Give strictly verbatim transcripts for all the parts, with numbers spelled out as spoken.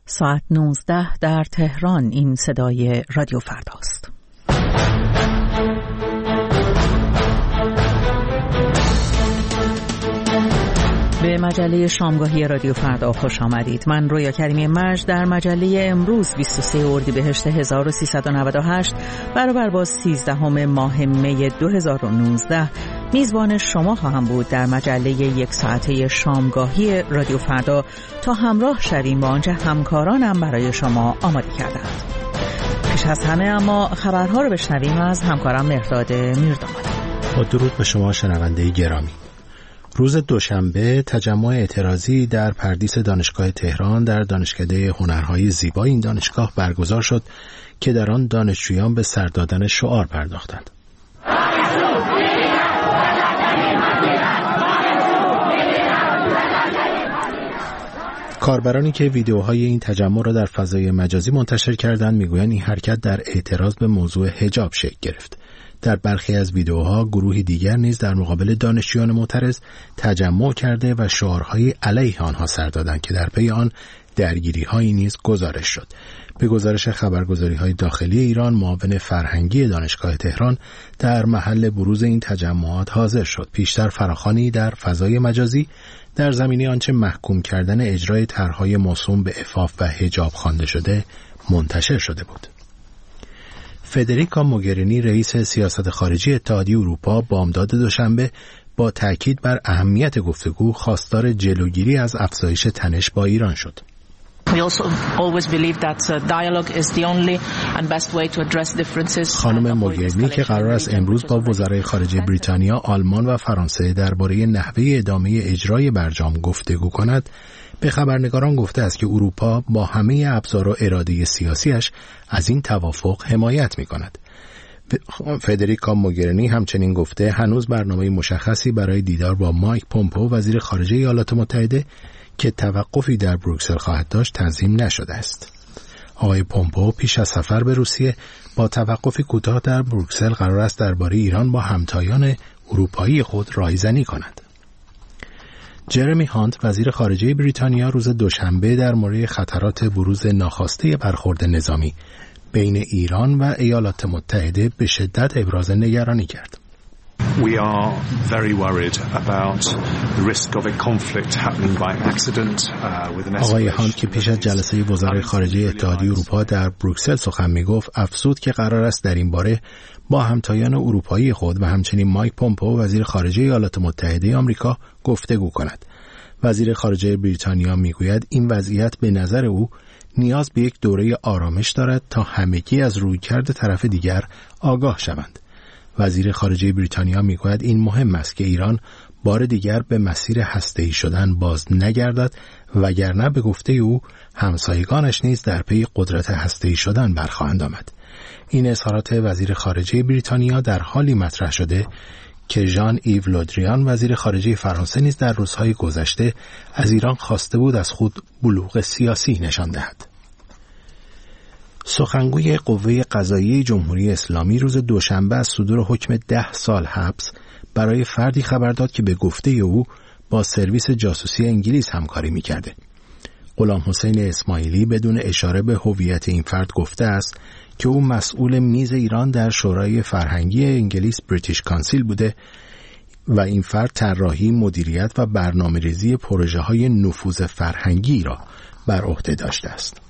ساعت نوزده در تهران. این صدای رادیو فرداست. به مجله شامگاهی رادیو فردا خوش آمدید. من رویا کریمی مجد در مجله امروز بیست و سوم اردیبهشت هزار و سیصد و نود و هشت برابر با سیزدهم ماه می دو هزار و نوزده میزبان شما خواهم بود در مجله یک ساعته شامگاهی رادیو فردا تا همراه شویم با آنچه همکارانم برای شما آماده کردند. پیش از همه اما خبرها رو بشنویم از همکارم مهرداد میرداماد. با درود به شما شنونده گرامی. روز دوشنبه تجمع اعتراضی در پردیس دانشگاه تهران در دانشکده هنرهای زیبا این دانشگاه برگزار شد که در آن دانشجویان به سر دادن شعار پرداختند. کاربرانی که ویدیوهای این تجمع را در فضای مجازی منتشر کردند میگویند این حرکت در اعتراض به موضوع حجاب شکل گرفت. در برخی از ویدیوها گروهی دیگر نیز در مقابل دانشجویان معترض تجمع کرده و شعارهای علیه آنها سر دادند که در پی آن درگیری‌هایی نیز گزارش شد. به گزارش خبرگزاری‌های داخلی ایران، معاون فرهنگی دانشگاه تهران در محل بروز این تجمعات حاضر شد. پیشتر فراخوانی در فضای مجازی در زمینه آنچه محکوم کردن اجرای طرح‌های موسوم به عفاف و حجاب خوانده شده منتشر شده بود. فدریکا موگرینی رئیس سیاست خارجی اتحادیه اروپا بامداد دوشنبه با تاکید بر اهمیت گفتگو خواستار جلوگیری از افزایش تنش با ایران شد. خانم موگرینی که قرار است امروز با وزرای خارجه بریتانیا، آلمان و فرانسه درباره نحوه ادامه اجرای برجام گفتگو کند، به خبرنگاران گفته است که اروپا با همه ابزار و اراده سیاسیش از این توافق حمایت می‌کند. فدریکا موگرینی همچنین گفته هنوز برنامه مشخصی برای دیدار با مایک پومپئو وزیر خارجه ایالات متحده که توقفی در بروکسل خواهد داشت تنظیم نشده است. آقای پومپئو پیش از سفر به روسیه با توقفی کوتاه در بروکسل قرار است درباره ایران با همتایان اروپایی خود رایزنی کند. جرمی هانت وزیر خارجه بریتانیا روز دوشنبه در مورد خطرات بروز ناخواسته برخورد نظامی بین ایران و ایالات متحده به شدت ابراز نگرانی کرد. We are very worried about the risk of a conflict happening by accident uh, with an escalation. آقای هانت که پیش از جلسه وزرای خارجه اتحادیه اروپا در بروکسل سخن میگفت افزود که قرار است در این باره با همتایان اروپایی خود و همچنین مایک پومپئو وزیر خارجه ایالات متحده آمریکا گفتگو کند. وزیر خارجه بریتانیا میگوید این وضعیت به نظر او نیاز به یک دوره آرامش دارد تا همگی از رویکرد طرف دیگر آگاه شوند. وزیر خارجه بریتانیا میگوید این مهم است که ایران بار دیگر به مسیر هسته‌ای شدن باز نگردد وگرنه به گفته او همسایگانش نیز در پی قدرت هسته‌ای شدن برخواهند آمد. این اظهارات وزیر خارجه بریتانیا در حالی مطرح شده که ژان ایو لودریان وزیر خارجه فرانسه نیز در روزهای گذشته از ایران خواسته بود از خود بلوغ سیاسی نشان دهد. سخنگوی قوه قضاییه جمهوری اسلامی روز دوشنبه از صدور حکم ده سال حبس برای فردی خبر داد که به گفته او با سرویس جاسوسی انگلیس همکاری می‌کرده. غلام حسین اسماعیلی بدون اشاره به هویت این فرد گفته است که او مسئول میز ایران در شورای فرهنگی انگلیس بریتیش کانسیل بوده و این فرد طراحی، مدیریت و برنامه‌ریزی پروژه‌های نفوذ فرهنگی را بر عهده داشته است.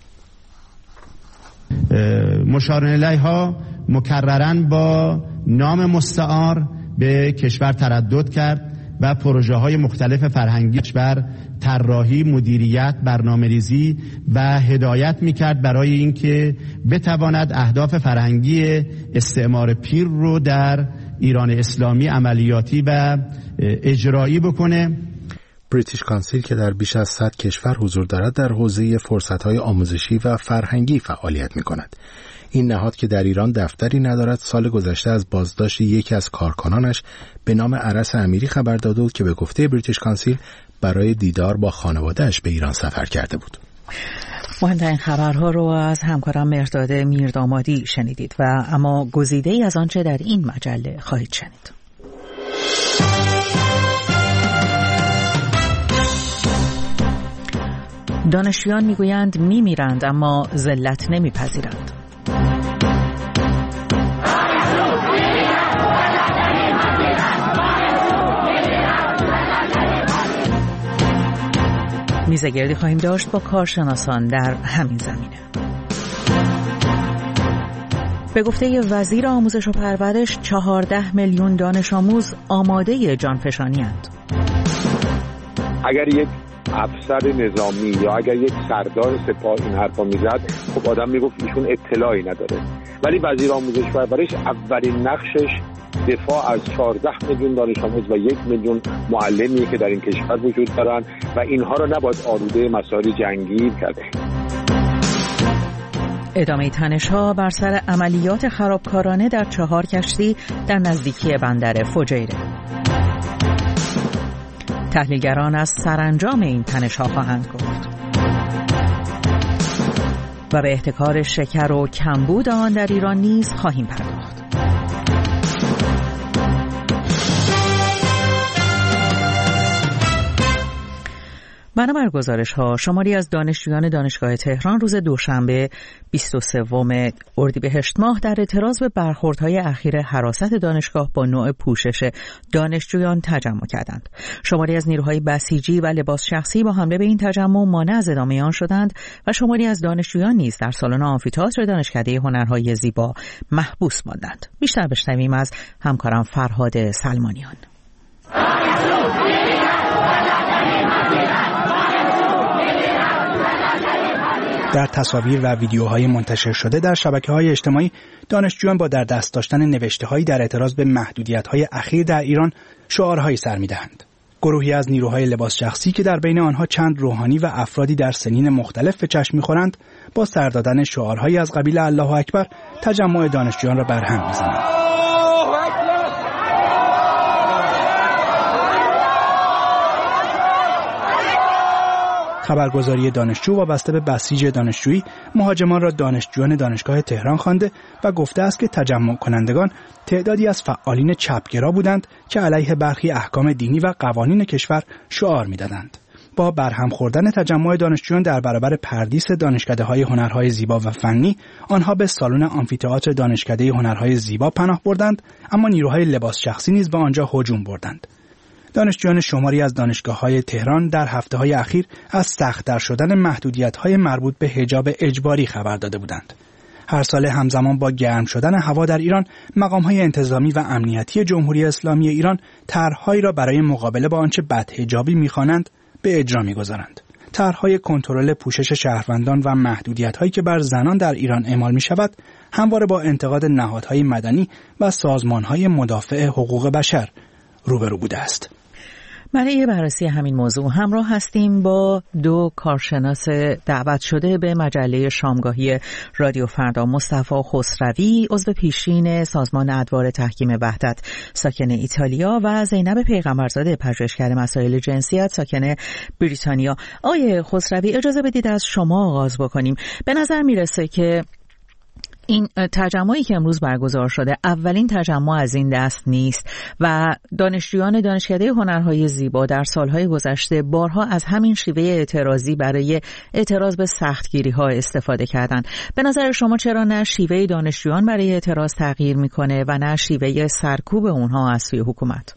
مشار الیه ها مکرراً با نام مستعار به کشور تردد کرد و پروژه های مختلف فرهنگی کشور طراحی، مدیریت، برنامه‌ریزی و هدایت می‌کرد برای اینکه بتواند اهداف فرهنگی استعمار پیر رو در ایران اسلامی عملیاتی و اجرایی بکنه. بریتیش کانسیل که در بیش از صد کشور حضور دارد در حوزه فرصت‌های آموزشی و فرهنگی فعالیت می‌کند. این نهاد که در ایران دفتری ندارد سال گذشته از بازداشت یکی از کارکنانش به نام عرس امیری خبر داده بود که به گفته بریتیش کانسیل برای دیدار با خانواده‌اش به ایران سفر کرده بود. مهمترین خبرها رو از همکارم مهرداد میردامادی شنیدید و اما گزیده‌ای از آنچه در این مجله خواهید شنید. دانشجویان میگویند میمیرند اما ذلت نمیپذیرند. میزه گردی خواهیم داشت با کارشناسان در همین زمینه. به گفته وزیر آموزش و پرورش چهارده میلیون دانش آموز آماده جانفشانی اند. اگر یک افسر نظامی یا اگر یک سردار سپاه این حرفا میزد، خب آدم میگفت ایشون اطلاعی نداره. ولی وزیر آموزش و پرورش اولین نقشش دفاع از چهارده میلیون دانش آموز و یک میلیون معلمی که در این کشور وجود دارن و اینها را نباید آلوده مسائل جنگی کرده. ادامه تنش‌ها بر سر عملیات خرابکارانه در چهار کشتی در نزدیکی بندر فجیره. تحلیلگران از سرانجام این تنش‌ها خواهند گفت. و به احتکار شکر و کمبود آن در ایران نیز خواهیم پرداخت. بنابر گزارش‌ها شماری از دانشجویان دانشگاه تهران روز دوشنبه بیست و سوم اردیبهشت ماه در اعتراض به برخوردهای اخیر حراست دانشگاه با نوع پوشش دانشجویان تجمع کردند. شماری از نیروهای بسیجی و لباس شخصی با حمله به این تجمع مانع از ادامه آن شدند و شماری از دانشجویان نیز در سالن آمفی‌تئاتر دانشکده هنرهای زیبا محبوس ماندند. بیشتر بشنویم از همکارم فرهاد سلمانیان. در تصاویر و ویدیوهای منتشر شده در شبکه‌های اجتماعی دانشجویان با در دست داشتن نوشته‌هایی در اعتراض به محدودیت‌های اخیر در ایران شعارهایی سر می‌دهند. گروهی از نیروهای لباس شخصی که در بین آنها چند روحانی و افرادی در سنین مختلف به چشم می‌خورند با سر دادن شعارهایی از قبیل الله اکبر تجمع دانشجویان را برهم می‌زنند. خبرگزاری دانشجو وابسته به بسیج دانشجویی مهاجمان را دانشجویان دانشگاه تهران خوانده و گفته است که تجمع کنندگان تعدادی از فعالین چپگرا بودند که علیه برخی احکام دینی و قوانین کشور شعار می‌دادند. با برهم خوردن تجمع دانشجویان در برابر پردیس دانشکده‌های هنرهای زیبا و فنی، آنها به سالن آمفی‌تئاتر دانشکده هنرهای زیبا پناه بردند، اما نیروهای لباس شخصی نیز به آنجا هجوم بردند. دانشجویان شماری از دانشگاه‌های تهران در هفته‌های اخیر از سخت‌تر شدن محدودیت‌های مربوط به حجاب اجباری خبر داده بودند. هر سال همزمان با گرم شدن هوا در ایران، مقام‌های انتظامی و امنیتی جمهوری اسلامی ایران طرح‌هایی را برای مقابله با آنچه بدحجابی می‌خوانند به اجرا می‌گذارند. طرح‌های کنترل پوشش شهروندان و محدودیت‌هایی که بر زنان در ایران اعمال می‌شود، همواره با انتقاد نهادهای مدنی و سازمان‌های مدافع حقوق بشر روبرو بوده است. برای بررسی همین موضوع همراه هستیم با دو کارشناس دعوت شده به مجله شامگاهی رادیو فردا، مصطفی خسروی عضو پیشین سازمان ادوار تحکیم وحدت ساکن ایتالیا و زینب پیغمبرزاده پژوهشگر مسائل جنسیت ساکن بریتانیا. آقای خسروی، اجازه بدید از شما آغاز بکنیم. به نظر میرسه که این تجمعی که امروز برگزار شده اولین تجمع از این دست نیست و دانشجویان دانشکده هنرهای زیبا در سالهای گذشته بارها از همین شیوه اعتراضی برای اعتراض به سختگیری‌ها استفاده کردند. به نظر شما چرا نه شیوه دانشجویان برای اعتراض تغییر میکنه و نه شیوه سرکوب اونها از سوی حکومت؟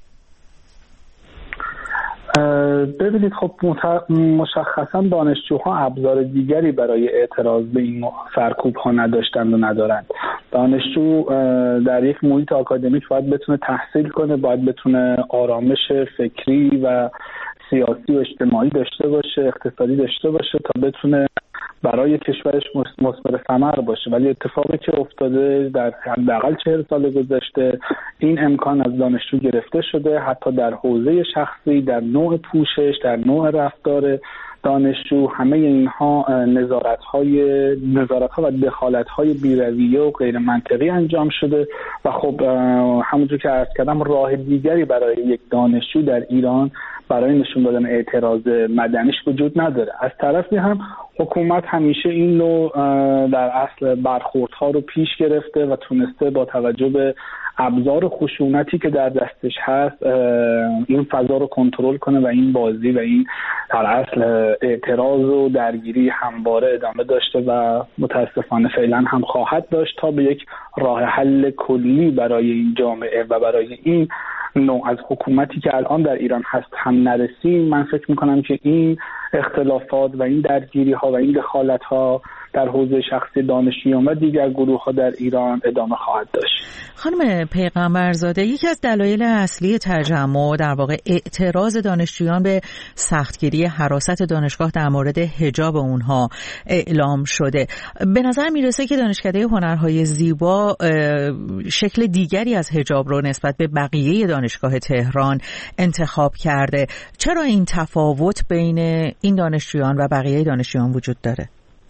ببینید، خب مشخصا دانشجوها ابزار دیگری برای اعتراض به این سرکوب ها نداشتند و ندارند. دانشجو در یک محیط آکادمیک باید بتونه تحصیل کنه، باید بتونه آرامش فکری و سیاسی و اجتماعی داشته باشه، اقتصادی داشته باشه تا بتونه برای کشورش مثمر ثمر باشه. ولی اتفاقی که افتاده در حداقل چهل سال گذشته، این امکان از دانشجو گرفته شده، حتی در حوزه شخصی، در نوع پوشش، در نوع رفتار دانشجو. همه اینها نظارت‌های نظارت‌ها و دخالت‌های بی‌رویه و غیر منطقی انجام شده و خب همونجور که عرض کردم راه دیگری برای یک دانشجو در ایران برای نشون دادن اعتراض مدنیش وجود نداره. از طرفی هم حکومت همیشه این نوع در اصل برخوردها رو پیش گرفته و تونسته با توجه به ابزار خشونتی که در دستش هست این فضا رو کنترل کنه و این بازی و این در اصل اعتراض و درگیری همواره ادامه داشته و متاسفانه فعلا هم خواهد داشت تا به یک راه حل کلی برای این جامعه و برای این نوع از حکومتی که الان در ایران هست هم نرسیم. من فکر میکنم که این اختلافات و این درگیری ها و این دخالت ها در حوزه شخصی دانشجویان و دیگر گروه ها در ایران ادامه خواهد داشت. خانم پیغمبرزاده، یکی از دلایل اصلی تجمع در واقع اعتراض دانشجویان به سختگیری حراست دانشگاه در مورد حجاب اونها اعلام شده. به نظر میرسه که دانشکده هنرهای زیبا شکل دیگری از حجاب رو نسبت به بقیه دانشگاه تهران انتخاب کرده. چرا این تفاوت بین این دانشجویان و بقیه دانشجویان وجود داره؟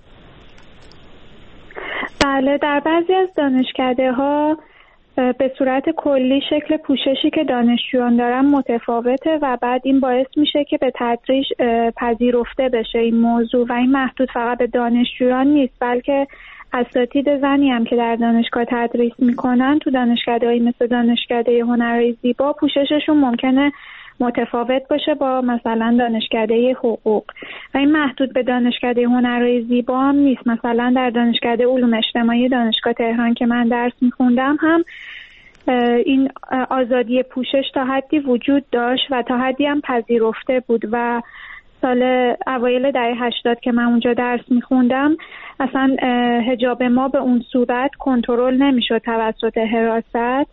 بله، در بعضی از دانشکده ها به صورت کلی شکل پوششی که دانشجویان دارن متفاوته و بعد این باعث میشه که به تدریج پذیرفته بشه این موضوع و این محدود فقط به دانشجویان نیست، بلکه اساتید زنی هم که در دانشگاه تدریس میکنن تو دانشکده‌ای مثل دانشکده هنرهای زیبا پوشششون ممکنه متفاوت باشه با مثلا دانشکده حقوق و این محدود به دانشکده هنرهای زیبا هم نیست. مثلا در دانشکده علوم اجتماعی دانشگاه تهران که من درس میخوندم هم این آزادی پوشش تا حدی وجود داشت و تا حدی هم پذیرفته بود و سال اوایل دهه هشتاد که من اونجا درس میخوندم اصلا حجاب ما به اون صورت کنترل نمیشد توسط حراست،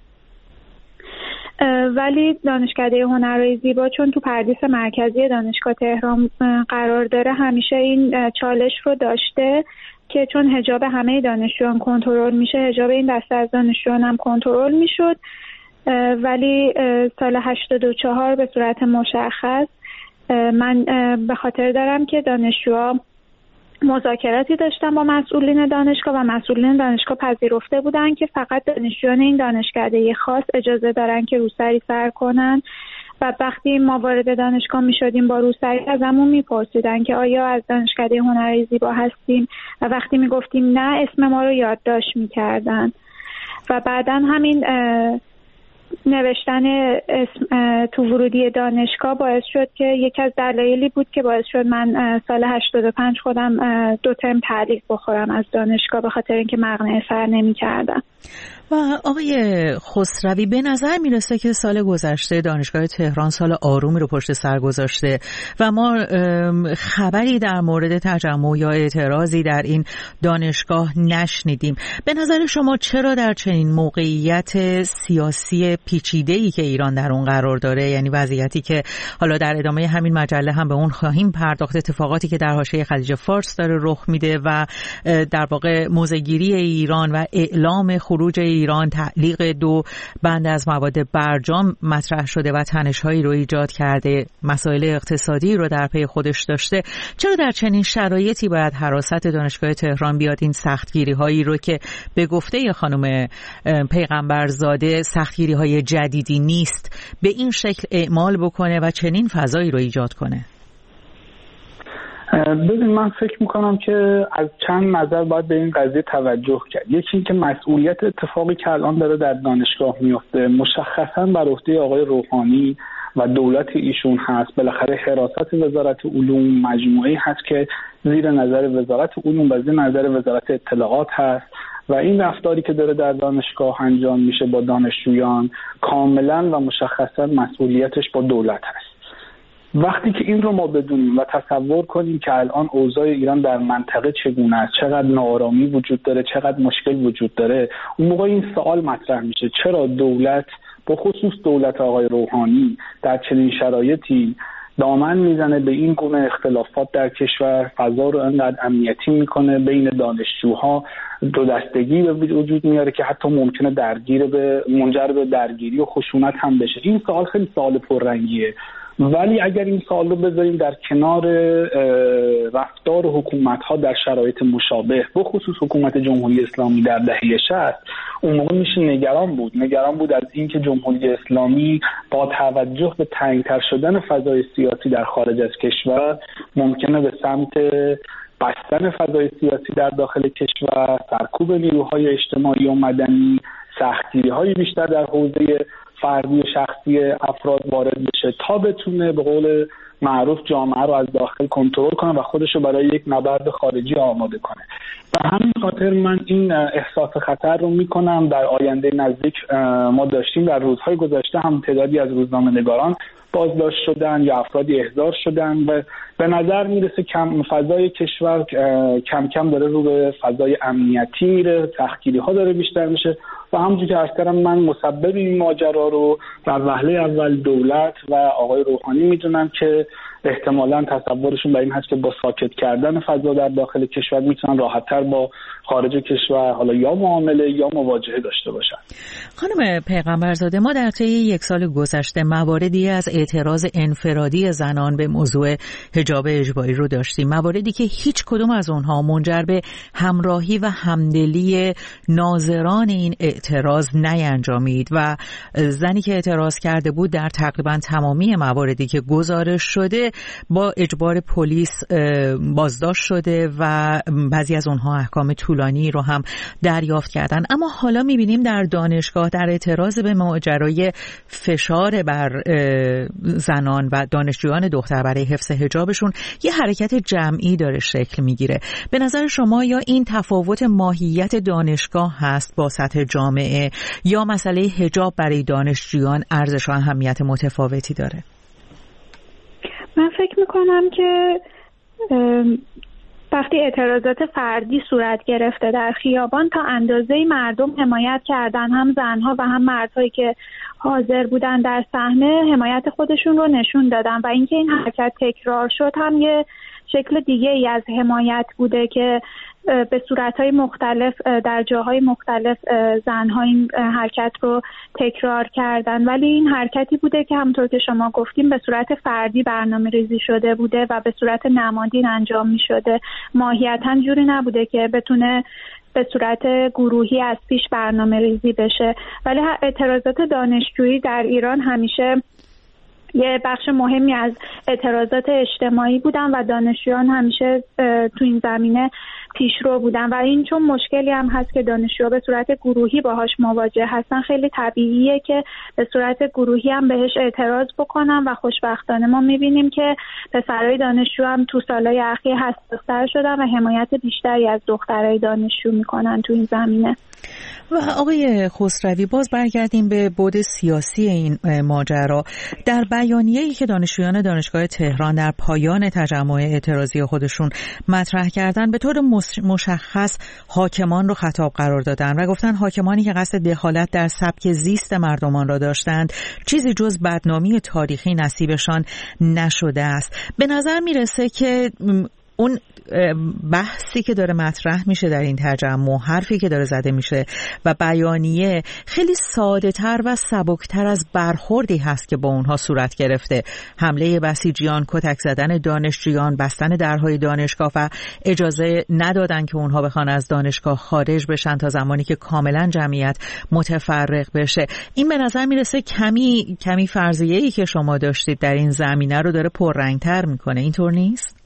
ولی دانشکده هنرهای زیبا چون تو پردیس مرکزی دانشگاه تهران قرار داره همیشه این چالش رو داشته که چون حجاب همه دانشجویان کنترل میشه، حجاب این دسته از دانشجویان هم کنترل میشد. ولی سال هشتاد و چهار به صورت مشخص من به خاطر دارم که دانشجوها مذاکراتی داشتن با مسئولین دانشگاه و مسئولین دانشگاه پذیرفته بودن که فقط دانشجویان این دانشکده خاص اجازه دارن که روسری سر کنن و وقتی ما وارد دانشگاه می شدیم با روسری ازمون می پرسیدن که آیا از دانشکده هنرهای زیبا هستیم و وقتی می گفتیم نه اسم ما رو یادداشت می کردن و بعداً همین نوشتن اسم تو ورودی دانشگاه باعث شد که یکی از دلایلی بود که باعث شد من سال هشتاد و پنج خودم دو ترم تعلیق بخورم از دانشگاه به خاطر اینکه مقنعه سر نمی کردم. و آقای خسروی، به نظر میرسه که سال گذشته دانشگاه تهران سال آرومی رو پشت سر گذاشته و ما خبری در مورد تجمع یا اعتراضی در این دانشگاه نشنیدیم. به نظر شما چرا در چنین موقعیت سیاسی پیچیده‌ای که ایران در اون قرار داره، یعنی وضعیتی که حالا در ادامه همین مجله هم به اون خواهیم پرداخت، اتفاقاتی که در حاشیه خلیج فارس داره رخ میده و در واقع موضع‌گیری ایران و اعلام خروج ایران، تعلیق دو بند از مواد برجام مطرح شده و تنش‌هایی رو ایجاد کرده، مسائل اقتصادی رو در پی خودش داشته، چرا در چنین شرایطی باید حراست دانشگاه تهران بیاد این سختگیری‌هایی رو که به گفته خانم پیغمبرزاده سختگیری‌های جدیدی نیست به این شکل اعمال بکنه و چنین فضایی رو ایجاد کنه؟ ببین، من فکر میکنم که از چند نظر باید به این قضیه توجه کرد. یکی این که مسئولیت اتفاقی که الان داره در دانشگاه میفته مشخصا بر عهده آقای روحانی و دولت ایشون هست. بالاخره حراست وزارت علوم مجموعه‌ای هست که زیر نظر وزارت علوم و زیر نظر وزارت اطلاعات هست و این رفتاری که داره در دانشگاه انجام میشه با دانشجویان کاملا و مشخصا مسئولیتش با دولت هست. وقتی که این رو ما بدونیم و تصور کنیم که الان اوضاع ایران در منطقه چگونه است، چقدر ناآرامی وجود داره، چقدر مشکل وجود داره، اون موقع این سوال مطرح میشه چرا دولت، به خصوص دولت آقای روحانی، در چنین شرایطی دامن میزنه به این گونه اختلافات در کشور، فضا رو انقدر امنیتی میکنه، بین دانشجوها دو دستگی به وجود میاره که حتی ممکنه درگیر به منجر به درگیری و خشونت هم بشه. این سوال خیلی سوال پررنگیه. ولی اگر این سوال رو بذاریم در کنار رفتار حکومت‌ها در شرایط مشابه، به خصوص حکومت جمهوری اسلامی در دهه شصت، اون موقع میشه نگران بود نگران بود از اینکه جمهوری اسلامی با توجه به تنگ‌تر شدن فضای سیاسی در خارج از کشور ممکنه به سمت بستن فضای سیاسی در داخل کشور، سرکوب نیروهای اجتماعی و مدنی، سختگیری‌های بیشتر در حوزه فردی و شخصی افراد وارد بشه تا بتونه به قول معروف جامعه رو از داخل کنترل کنه و خودش رو برای یک نبرد خارجی آماده کنه. به همین خاطر من این احساس خطر رو میکنم در آینده نزدیک. ما داشتیم در روزهای گذشته هم تعدادی از روزنامه‌نگاران بازداشت شدن یا افرادی احضار شدن و به نظر میرسه کم فضای کشور کم کم داره رو به فضای امنیتی میره، تحقیری ها داره بیشتر میشه و همونجور که عرض کردم من مسبب این ماجرا رو در وهله اول دولت و آقای روحانی میدونم که احتمالاً تصورشون بر این هست که با ساکت کردن فضا در داخل کشور میتونن راحت‌تر با خارج کشور حالا یا معامله یا مواجهه داشته باشن. خانم پیغمبرزاده، ما در طی یک سال گذشته مواردی از اعتراض انفرادی زنان به موضوع حجاب اجباری رو داشتیم، مواردی که هیچ کدوم از اونها منجر به همراهی و همدلی ناظران این اعتراض نینجامید و زنی که اعتراض کرده بود در تقریبا تمامی مواردی که گزارش شده با اجبار پلیس بازداشت شده و بعضی از اونها احکام طولانی رو هم دریافت کردن. اما حالا میبینیم در دانشگاه در اعتراض به ماجرای فشار بر زنان و دانشجویان دختر برای حفظ حجابشون یه حرکت جمعی داره شکل میگیره. به نظر شما یا این تفاوت ماهیت دانشگاه هست با سطح جامعه یا مسئله حجاب برای دانشجویان ارزش و اهمیت متفاوتی داره؟ من فکر میکنم که وقتی اعتراضات فردی صورت گرفته در خیابان تا اندازه‌ای مردم حمایت کردن، هم زنها و هم مردهایی که حاضر بودن در صحنه حمایت خودشون رو نشون دادن و اینکه این حرکت تکرار شد هم یه شکل دیگه ای از حمایت بوده که به صورتهای مختلف در جاهای مختلف زنها این حرکت رو تکرار کردن، ولی این حرکتی بوده که همونطور که شما گفتیم به صورت فردی برنامه ریزی شده بوده و به صورت نمادین انجام می شده. ماهیتاً جوری نبوده که بتونه به صورت گروهی از پیش برنامه ریزی بشه. ولی اعتراضات دانشجویی در ایران همیشه یه بخش مهمی از اعتراضات اجتماعی بودن و دانشجویان همیشه تو این زمینه پیشرو بودن و این چون مشکلی هم هست که دانشجوها به صورت گروهی باهاش مواجه هستن، خیلی طبیعیه که به صورت گروهی هم بهش اعتراض بکنن و خوشبختانه ما میبینیم که پسرای دانشجو هم تو سالهای اخیر حساس‌تر شدن و حمایت بیشتری از دخترای دانشجو میکنن تو این زمینه. و آقای خسروی، باز برگردیم به بعد سیاسی این ماجرا. در بیانیه‌ای که دانشجویان دانشگاه تهران در پایان تجمع اعتراضی خودشون مطرح کردن به طور مشخص حاکمان رو خطاب قرار دادن و گفتن حاکمانی که قصد دخالت در سبک زیست مردمان را داشتند چیزی جز بدنامی تاریخی نصیبشان نشده است. به نظر میرسه که اون بحثی که داره مطرح میشه در این تجمع، حرفی که داره زده میشه و بیانیه خیلی ساده تر و سبکتر از برخوردی هست که با اونها صورت گرفته. حمله بسیجیان، کتک زدن دانشجویان، بستن درهای دانشگاه و اجازه ندادن که اونها بخوان از دانشگاه خارج بشن تا زمانی که کاملا جمعیت متفرق بشه. این به نظر میرسه کمی کمی فرضیه‌ای که شما داشتید در این زمینه رو داره پررنگ‌تر میکنه. اینطور نیست؟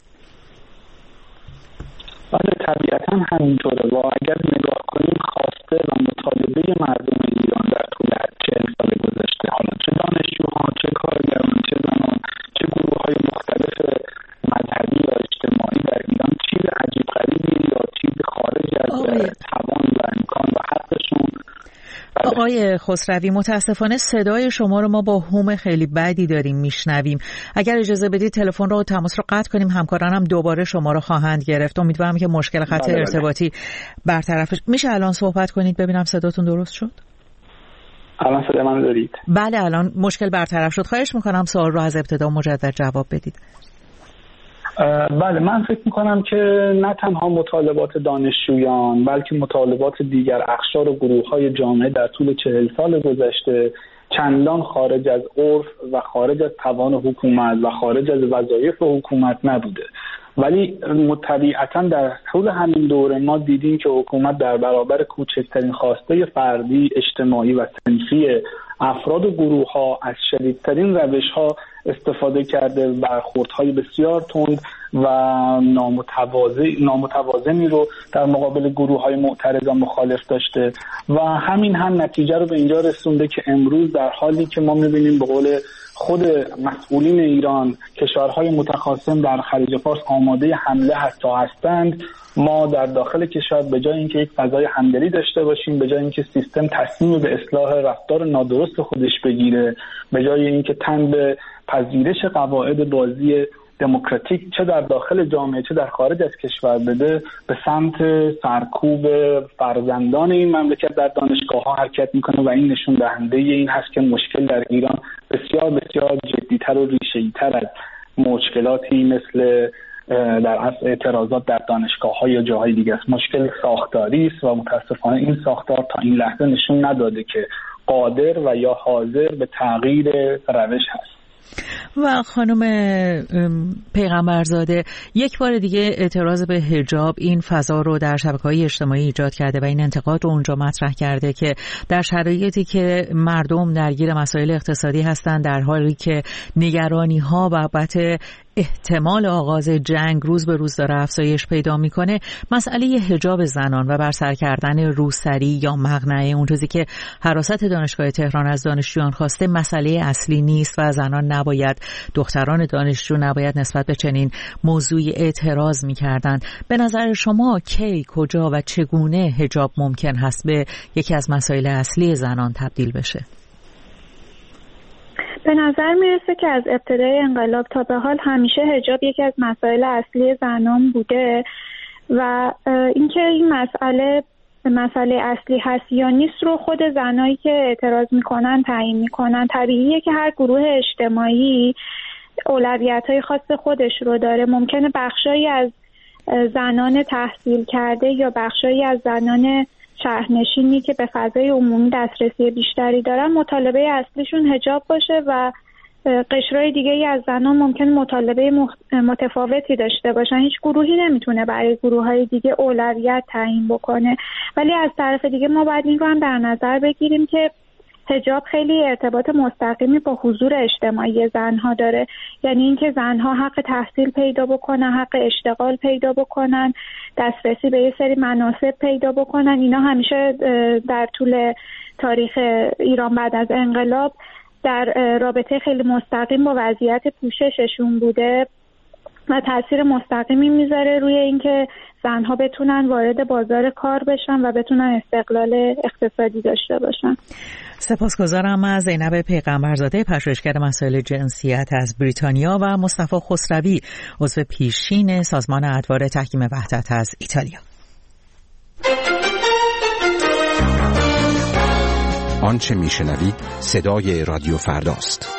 بله طبیعتا همینطوره و اگر نگاه کنیم خواسته و مطالبه مردم ایران در طول چهل سال گذشته، حالا چه دانشجوها، چه کارگران، چه زنان، چه گروه های مختلف مذهبی یا اجتماعی در ایران چیز عجیب غریبی یا چیز خارج از توان و امکان و حقشون. آقای خسروی، متاسفانه صدای شما رو ما با هوم خیلی بدی داریم میشنویم. اگر اجازه بدید تلفن رو تماس رو قطع کنیم، همکارانم دوباره شما رو خواهند گرفت. امیدوارم که مشکل خط ارتباطی برطرف میشه. الان صحبت کنید ببینم صداتون درست شد. الان صدا من دارید؟ بله الان مشکل برطرف شد. خواهش میکنم سوال رو از ابتدا مجدد جواب بدید. بله من فکر میکنم که نه تنها مطالبات دانشجویان بلکه مطالبات دیگر اقشار و گروه های جامعه در طول چهل سال گذشته چندان خارج از عرف و خارج از توان حکومت و خارج از وظایف حکومت نبوده. ولی طبیعتاً در طول همین دوره ما دیدیم که حکومت در برابر کوچکترین خواسته فردی، اجتماعی و صنفی افراد و گروه ها از شدیدترین روش ها استفاده کرده، برخوردهای بسیار تند و نامتوازن نامتوازنی رو در مقابل گروه های معترضان مخالف داشته و همین هم نتیجه رو به اینجا رسونده که امروز در حالی که ما می‌بینیم به قول خود مسئولین ایران کشورهای متخاصم در خلیج فارس آماده حمله حتی هستند، ما در داخل کشور به جای اینکه یک فضای همدلی داشته باشیم، به جای اینکه سیستم تصمیم به اصلاح رفتار نادرست خودش بگیره، به جای اینکه تن به پذیرش قواعد بازی دموکراتیک چه در داخل جامعه چه در خارج از کشور بده، به سمت سرکوب فرزندان این مملکت در دانشگاه ها حرکت میکنه و این نشون دهنده این هست که مشکل در ایران بسیار بسیار جدیتر و ریشه‌ای‌تر از مشکلاتی مثل در اصل اعتراضات در دانشگاه ها یا جاهای دیگه است. مشکل ساختاری است و متاسفانه این ساختار تا این لحظه نشون نداده که قادر و یا حاضر به تغییر روش هست. و خانم پیغمبرزاده، یک بار دیگه اعتراض به حجاب این فضا رو در شبکه‌های اجتماعی ایجاد کرده و این انتقاد رو اونجا مطرح کرده که در شرایطی که مردم درگیر مسائل اقتصادی هستند، در حالی که نگرانی‌ها بابت احتمال آغاز جنگ روز به روز داره افزایش پیدا میکنه، مسئله حجاب زنان و برسر کردن روسری یا مقنعه، اون چیزی که حراست دانشگاه تهران از دانشجویان خواسته، مسئله اصلی نیست و زنان نباید، دختران دانشجو نباید نسبت به چنین موضوعی اعتراض میکردن. به نظر شما کی، کجا و چگونه حجاب ممکن هست به یکی از مسائل اصلی زنان تبدیل بشه؟ به نظر میرسه که از ابتدای انقلاب تا به حال همیشه حجاب یکی از مسائل اصلی زنان بوده و اینکه این مسئله مسئله اصلی هست یا نیست رو خود زنایی که اعتراض میکنن تعیین میکنن. طبیعیه که هر گروه اجتماعی اولویت‌های خاص خودش رو داره. ممکنه بخشایی از زنان تحصیل کرده یا بخشایی از زنان شهرنشینی که به فضای عمومی دسترسی بیشتری دارن مطالبه اصلیشون حجاب باشه و قشرهای دیگه‌ای از زنان ممکن مطالبه متفاوتی داشته باشن. هیچ گروهی نمیتونه برای گروه‌های دیگه اولویت تعیین بکنه. ولی از طرف دیگه ما باید این رو هم در نظر بگیریم که حجاب خیلی ارتباط مستقیمی با حضور اجتماعی زنها داره، یعنی اینکه زنها حق تحصیل پیدا بکنن، حق اشتغال پیدا بکنن، دسترسی به یه سری مناصب پیدا بکنن. اینا همیشه در طول تاریخ ایران بعد از انقلاب در رابطه خیلی مستقیم با وضعیت پوشششون بوده و تاثیر مستقیمی میذاره روی اینکه زنها بتونن وارد بازار کار بشن و بتونن استقلال اقتصادی داشته باشن. سپاسگزارم از زینب پیغمبرزاده، پژوهشگر مسائل جنسیت از بریتانیا، و مصطفی خسروی، عضو پیشین سازمان ادوار تحکیم وحدت از ایتالیا. آنچه میشنوید صدای رادیو فرداست.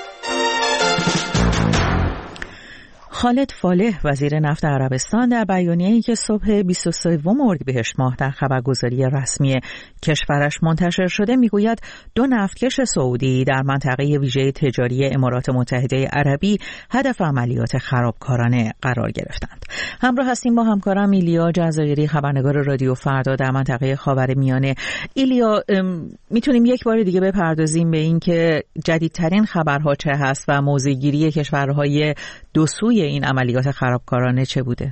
خالد فالح، وزیر نفت عربستان، در بیانیه‌ای که صبح بیست و سوم اردیبهشت ماه در خبرگزاری رسمی کشورش منتشر شده میگوید دو نفتکش سعودی در منطقه ویژه تجاری امارات متحده عربی هدف عملیات خرابکارانه قرار گرفتند. همراه هستیم با همکارم ایلیا جزایری، خبرنگار رادیو فردا در منطقه خاورمیانه. ایلیا، میتونیم یک بار دیگه بپردازیم به این که جدیدترین خبرها چه هست و موضع‌گیری کشورهای دو سوی این عملیات خرابکارانه چه بوده؟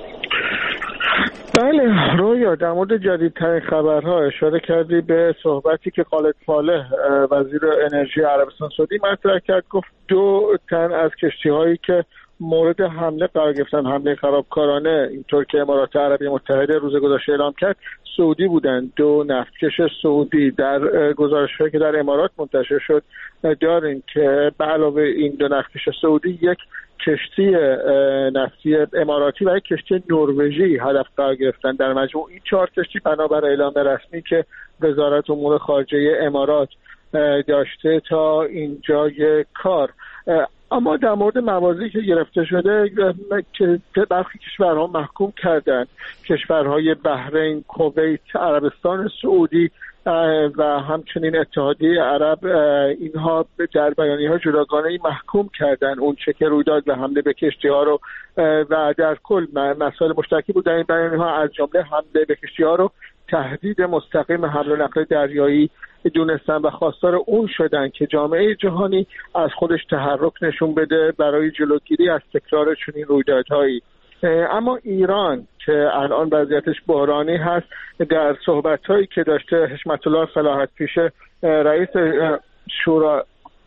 بله رویا، در مورد جدیدترین خبرها اشاره کردی به صحبتی که خالد فالح وزیر انرژی عربستان سعودی مطرح کرد. گفت دو تن از کشتی‌هایی که مورد حمله قرار گرفتن، حمله خرابکارانه اینطور که امارات عربی متحده روز گذشته اعلام کرد، سعودی بودند. دو نفتکش سعودی. در گزارش‌هایی که در امارات منتشر شد داریم که به علاوه این دو نفتکش سعودی، یک کشتی نفتی اماراتی و یک کشتی نروژی هدف قرار گرفتن. در مجموع این چهار کشتی بنابر اعلام رسمی که وزارت امور خارجه امارات داشته تا اینجای کار. اما در مورد موازی که گرفته شده که برخی کشورها محکوم کردند، کشورهای بحرین، کویت، عربستان سعودی و همچنین اتحادیه عرب اینها در بیانیه‌ها جداگانه‌ای محکوم کردن اون چه که روی داد و حمله به کشتی‌ها رو و در کل مسائل مشترکی بود در این بیانیه‌ها، از جمله حمله به کشتی‌ها رو تهدید مستقیم حمل و نقل دریایی دونستن و خواستار اون شدن که جامعه جهانی از خودش تحرک نشون بده برای جلوگیری از تکرار چنین رویدادهایی. اما ایران که الان وضعیتش بحرانی هست، در صحبت‌هایی که داشته حشمت الله صلاحت پیشه رئیس شورا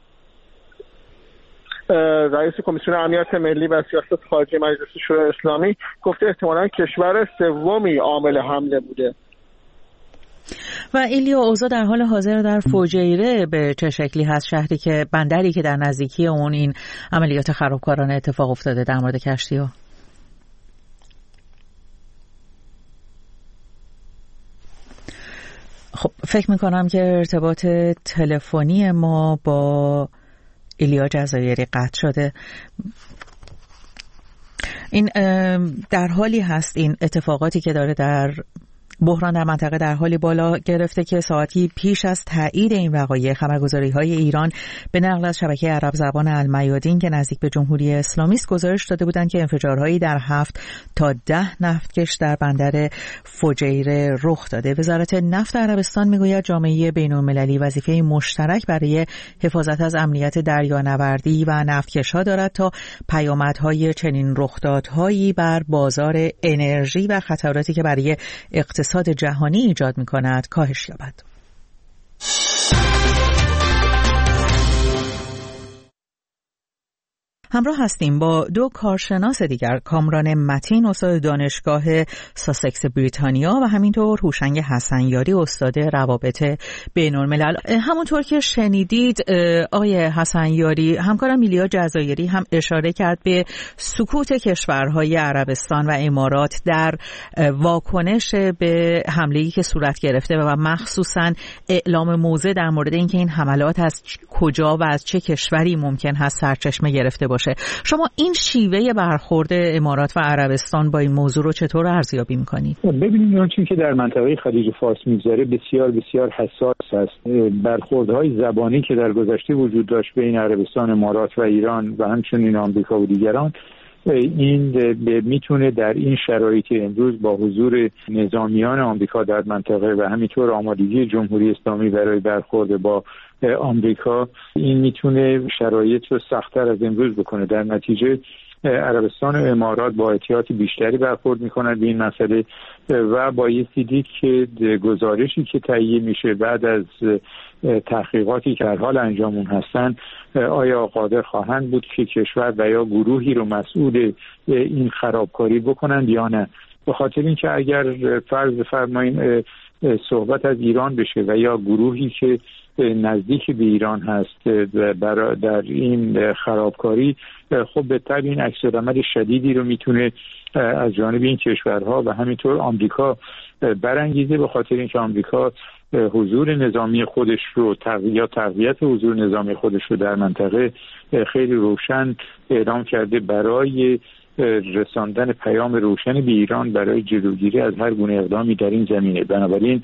رئیس کمیسیون امنیت ملی و سیاست خارجی مجلس شورای اسلامی گفته احتمالاً کشور سومی عامل حمله بوده. و ایلیا، اوضاع در حال حاضر در فجیره به چه شکلی هست؟ شهری که بندری که در نزدیکی اون این عملیات خرابکارانه اتفاق افتاده در مورد کشتی‌ها. خب فکر میکنم که ارتباط تلفنی ما با ایلیا جزایری قطع شده. این در حالی هست این اتفاقاتی که داره در بحران در منطقه در حالی بالا گرفته که ساعتی پیش از تایید این وقایع خبرگزاری‌های ایران به نقل از شبکه عرب زبان المیادین که نزدیک به جمهوری اسلامی است گزارش داده بودند که انفجارهایی در هفت تا ده نفتکش در بندر فجیره رخ داده. وزارت نفت عربستان میگوید جامعه بین‌المللی وظیفه مشترک برای حفاظت از امنیت دریانوردی و نفتکش‌ها دارد تا پیامدهای چنین رخدادهایی بر بازار انرژی و خطراتی که برای اقتصاد اقتصاد جهانی ایجاد می‌کند کاهش یابد. همراه هستیم با دو کارشناس دیگر، کامران متین استاد دانشگاه ساسکس بریتانیا و همینطور هوشنگ حسنیاری استاد روابط بین‌الملل. همونطور که شنیدید آقای حسنیاری، همکارم ایلیا جزایری هم اشاره کرد به سکوت کشورهای عربستان و امارات در واکنش به حمله‌ای که صورت گرفته و مخصوصاً اعلام موضع در مورد اینکه این حملات از کجا و از چه کشوری ممکن هست سرچشمه گرفته باشه. شما این شیوه برخورد امارات و عربستان با این موضوع رو چطور ارزیابی می‌کنید؟ ببینید اون چیزی که در منطقه خلیج فارس می‌گذره بسیار بسیار حساس است. برخوردهای زبانی که در گذشته وجود داشت بین عربستان، امارات و ایران و همچنین آمریکا و دیگران، این میتونه در این شرایط امروز با حضور نظامیان آمریکا در منطقه و همینطور آمادگی جمهوری اسلامی برای برخورد با آمریکا، این میتونه شرایط رو سخت‌تر از امروز بکنه. در نتیجه عربستان و امارات با احتیاط بیشتری برخورد میکنن به این مسئله و بایستی دید که گزارشی که تهیه میشه بعد از تحقیقاتی که در حال انجامون هستن آیا قادر خواهند بود که کشور و یا گروهی رو مسئول این خرابکاری بکنند یا نه. به خاطر اینکه اگر فرض بفرمایید صحبت از ایران بشه و یا گروهی که نزدیک به ایران هست در این خرابکاری، خب به طبع این عکس‌العمل شدیدی رو میتونه از جانب این کشورها و همینطور آمریکا برانگیزه، به خاطر اینکه آمریکا حضور نظامی خودش رو یا تقویت حضور نظامی خودش رو در منطقه خیلی روشن اعلام کرده برای رساندن پیام روشنی به ایران برای جلوگیری از هر گونه اقدامی در این زمینه. بنابراین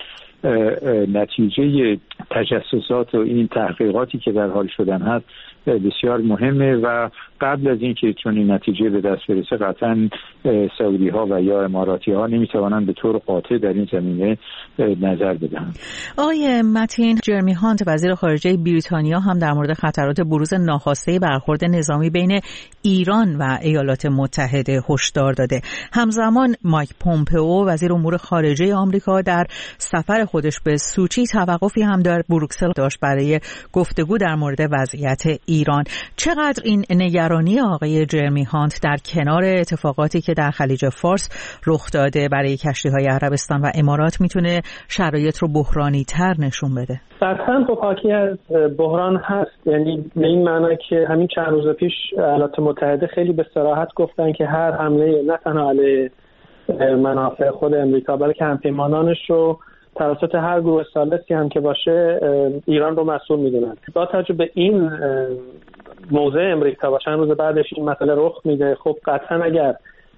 نتیجه تجسسات و این تحقیقاتی که در حال شدن هست بسیار مهمه و قبل از اینکه چون این نتیجه به دست برسه قطعا سعودی ها و یا اماراتی ها نمیتوانند به طور قاطع در این زمینه نظر بدهند. آقای متین، جرمی هانت وزیر خارجه بریتانیا هم در مورد خطرات بروز ناخواسته برخورد نظامی بین ایران و ایالات متحده هشدار داده. همزمان مایک پومپئو وزیر امور خارجه آمریکا در سفر خودش به سوچی توقفی هم در بروکسل داشت برای گفتگو در مورد وضعیت ایران. چقدر این نگرانی آقای جرمی هانت در کنار اتفاقاتی که در خلیج فارس رخ داده برای کشتی‌های عربستان و امارات میتونه شرایط رو بحرانی تر نشون بده؟ قطعاً خب حاکی از بحران هست، یعنی به این معنی که همین چند روز پیش ایالات متحده خیلی به صراحت گفتن که هر حمله نه تنها علیه منافع خود امریکا بلکه همپیمانانش رو توسط هر گروه ثالثی هم که باشه ایران رو مسئول میدونن. با توجه به این موضع امریکا و چند روز بعدش این مسئله رخ میده، خب قطعا اگر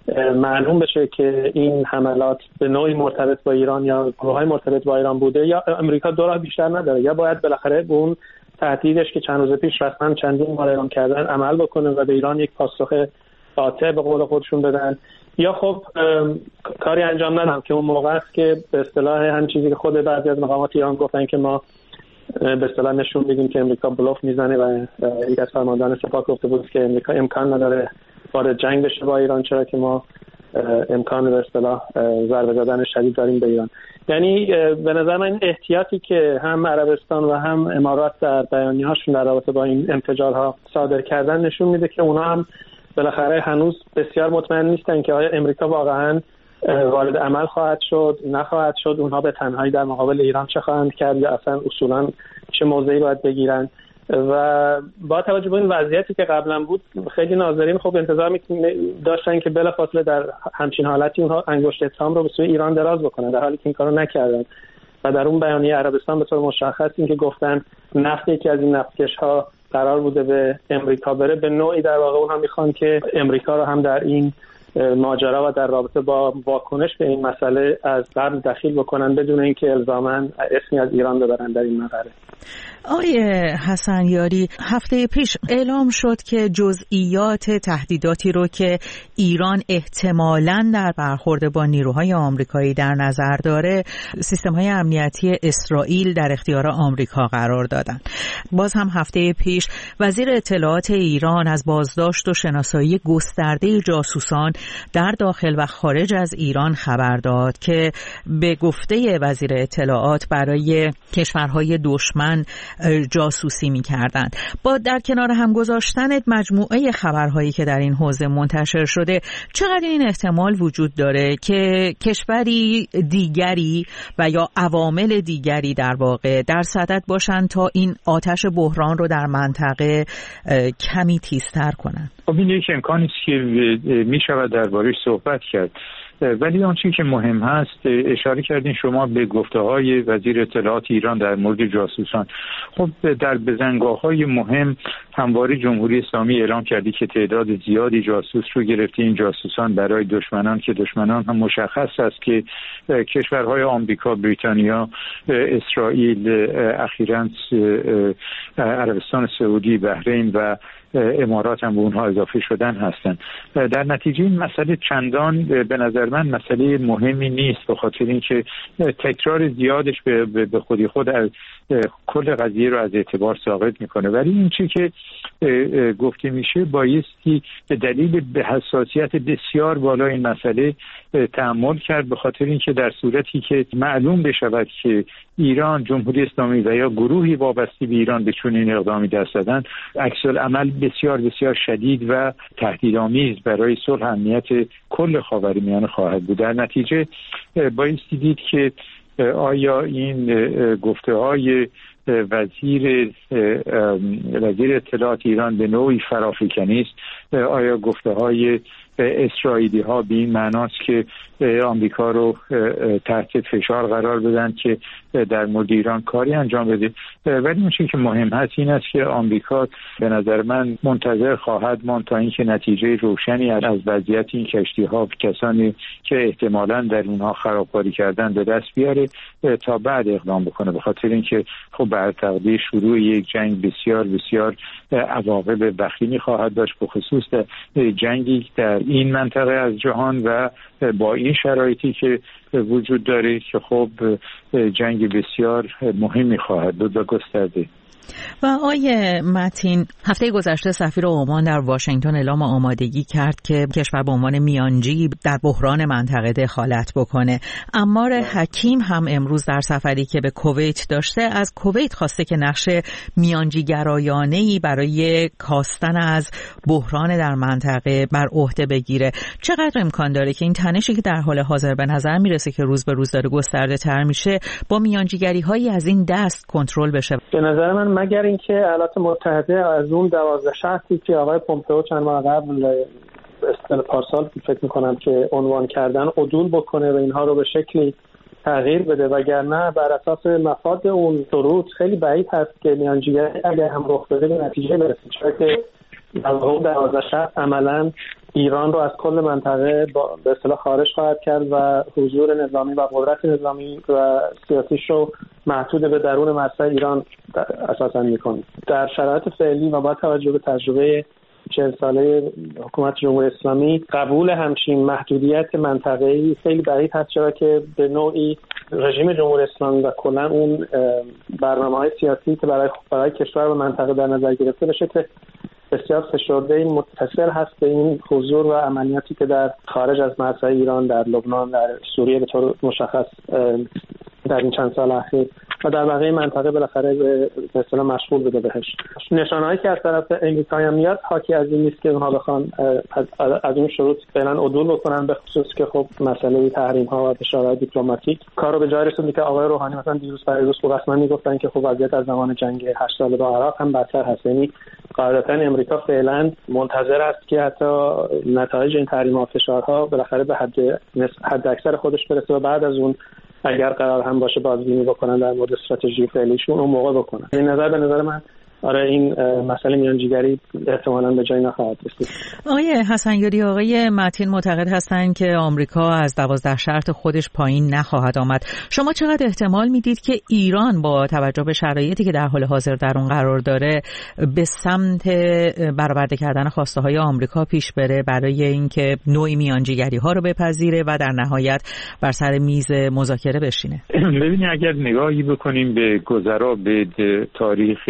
معلوم بشه که این حملات به نوعی مرتبط با ایران یا گروه‌های مرتبط با ایران بوده، یا امریکا دو راه بیشتر نداره، یا باید بالاخره به اون تهدیدش که چند روز پیش رسما چندین بار اعلام کردن عمل بکنه و به ایران یک پاسخ قاطع به قول خودشون بدن، یا خب کاری انجام ندن که اون موقع است که به اصطلاح هم چیزی که خود بعضی از مقامات ایران گفتن که ما به اصطلاح نشون میدیم که امریکا بلوف میزنه و یک از فرماندهان سپاه گفته بود که امریکا امکان نداره وارد جنگ بشه با ایران، چرا که ما امکان به اصطلاح ضربه زدن شدید داریم به ایران. یعنی به نظر من احتیاطی که هم عربستان و هم امارات در بیانیه‌هاشون در رابطه با این انفجارها صادر کردن نشون میده که اونا هم بالاخره هنوز بسیار مطمئن نیستن که آیا امریکا واقعاً وارد عمل خواهد شد نخواهد شد، اونها به تنهایی در مقابل ایران چه خواهند کرد یا اصلا اصولاً چه موضعی باید بگیرن. و با توجه به این وضعیتی که قبلا بود خیلی ناظرین خب انتظار داشتن که بلافاصله در همچین حالتی اونها انگشت اتهام رو به سوی ایران دراز بکنن، در حالی که این کارو نکردن و در اون بیانیه عربستان به طور مشخص این که گفتن نفت یکی از این نفتکش‌ها قرار بوده به امریکا بره، به نوعی در واقع اونها میخوان که امریکا رو هم در این ماجرا و در رابطه با واکنش به این مسئله از قبل دخیل بکنن بدون اینکه الزاماً اسمی از ایران ببرن در این مقاله. آقای حسن یاری، هفته پیش اعلام شد که جزئیات تهدیداتی رو که ایران احتمالاً در برخورد با نیروهای آمریکایی در نظر داره سیستم‌های امنیتی اسرائیل در اختیار آمریکا قرار دادن. باز هم هفته پیش وزیر اطلاعات ایران از بازداشت و شناسایی گسترده جاسوسان در داخل و خارج از ایران خبر داد که به گفته وزیر اطلاعات برای کشورهای دشمن جاسوسی می‌کردند. با در کنار هم گذاشتن مجموعه خبرهایی که در این حوزه منتشر شده، چقدر این احتمال وجود داره که کشوری دیگری و یا عوامل دیگری در واقع در صدد باشن تا این آتش بحران رو در منطقه کمی تیزتر کنن؟ خب این یک امکانی است که می‌شود دربارش صحبت کرد، ولی آن چیزی که مهم هست اشاره کردین شما به گفته‌های وزیر اطلاعات ایران در مورد جاسوسان. خب در بزنگاه‌های مهم همواره جمهوری اسلامی اعلام کردی که تعداد زیادی جاسوس رو گرفته. این جاسوسان برای دشمنان که دشمنان هم مشخص است که کشورهای آمریکا، بریتانیا، اسرائیل، اخیراً عربستان سعودی، بحرین و امارات هم به اونها اضافه شدن هستند. در نتیجه این مسئله چندان به نظر من مسئله مهمی نیست، به خاطر اینکه تکرار زیادش به خودی خود از کل قضیه رو از اعتبار ساقط میکنه. ولی این چیزی که گفته میشه بایستی به دلیل به حساسیت بسیار بالا این مسئله تأمل کرد، به خاطر اینکه در صورتی که معلوم بشود که ایران، جمهوری اسلامی و یا گروهی وابسته به ایران به چنین اقدامی دست زدن، عکس العمل بسیار بسیار شدید و تهدیدآمیز برای صلح امنیت کل خاورمیانه خواهد بود. در نتیجه بایستی دید که آیا این گفته‌های وزیر وزیر اطلاعات ایران به نوعی فرافکنی است؟ آیا گفته‌های اسرائیلی ها به این معناست که آمریکا رو تحت فشار قرار بدن که در مورد ایران کاری انجام بده؟ ولی اون چیزی که مهم هست این است که آمریکا به نظر من منتظر خواهد ماند تا اینکه نتیجه روشنی از وضعیت این کشتی ها، کسانی که احتمالاً در اونها خرابکاری کردن، به دست بیاره تا بعد اقدام بکنه، به خاطر اینکه خب بر تقدیر شروع یک جنگ بسیار بسیار عواقب وخیمی خواهد داشت، به خصوص جنگی در این منطقه از جهان و با این شرایطی که وجود داره که خب جنگ بسیار مهمی خواهد بود و گسترده. و آیه متین، هفته گذشته سفیر عمان در واشنگتن اعلام آمادگی کرد که کشور به عنوان میانجی در بحران منطقه دخالت بکنه. عمار حکیم هم امروز در سفری که به کویت داشته از کویت خواسته که نقش میانجیگرایانه‌ای برای کاستن از بحران در منطقه بر عهده بگیره. چقدر امکان داره که این تنشی که در حال حاضر به نظر میرسه که روز به روز داره گسترده تر میشه با میانجیگری‌هایی از این دست کنترل بشه؟ به نظر من مگر اینکه ایالات متحده از اون دوازده شهری که آقای پومپئو چند ماه قبل استل پارسال فکر میکنم که عنوان کردن عدول بکنه و اینها رو به شکلی تغییر بده، وگرنه بر اساس مفاد اون شروط خیلی بعید هست که میانجیگری اگر هم رخ بده به نتیجه برسه، چون که در واقع دوازده شهر عملاً ایران رو از کل منطقه به اصطلاح خارج خواهد کرد و حضور نظامی و قدرت نظامی و سیاسیش رو محدود به درون مرزهای ایران اساساً می‌کنه. در شرایط فعلی و با توجه به تجربه چهل ساله حکومت جمهوری اسلامی قبول همچین محدودیت منطقه‌ای خیلی بعید هست، چرا که به نوعی رژیم جمهوری اسلامی و کلا اون برنامه‌های سیاسی که برای برای کشور و منطقه در نظر گرفته بشه که بسیار فشرده متصل هست به این حضور و عملیاتی که در خارج از مرزهای ایران، در لبنان، در سوریه به طور مشخص در این چند سال اخیر و در بقیه منطقه بالاخره به اصطلاح مشغول بده بهش. نشانه‌هایی که از طرف امریکا هم میاد حاکی از این نیست که اونها بخوان از, از این شروط فعلا عدول بکنن، به خصوص که خب مسئله تحریم ها و فشارهای دیپلماتیک کارو به جای رسوند که آقای روحانی مثلا دیروز پریروز رسما میگفتن که خب وضعیت از زمان جنگ هشت ساله با عراق هم بدتر هست. یعنی قاعدتاً امریکا فعلا منتظر است که حتی نتایج این تحریم ها و فشارها بالاخره به حد حد اکثر خودش برسه و بعد از اون اگر قرار هم باشه بازبینی بکنن در مورد استراتژی فعلیشون اون موقع بکنن. این نظر به نظر من آره این مسئله میانجیگری احتمالاً به جای نخواهد رسید. آقای حسنیاری، آقای متین معتقد هستند که آمریکا از دوازده شرط خودش پایین نخواهد آمد. شما چقدر احتمال میدید که ایران با توجه به شرایطی که در حال حاضر در اون قرار داره به سمت برآورده کردن خواسته های آمریکا پیش بره برای اینکه نوعی میانجیگری ها رو بپذیره و در نهایت بر سر میز مذاکره بشینه؟ ببینید اگر نگاهی بکنیم به گذرا به تاریخ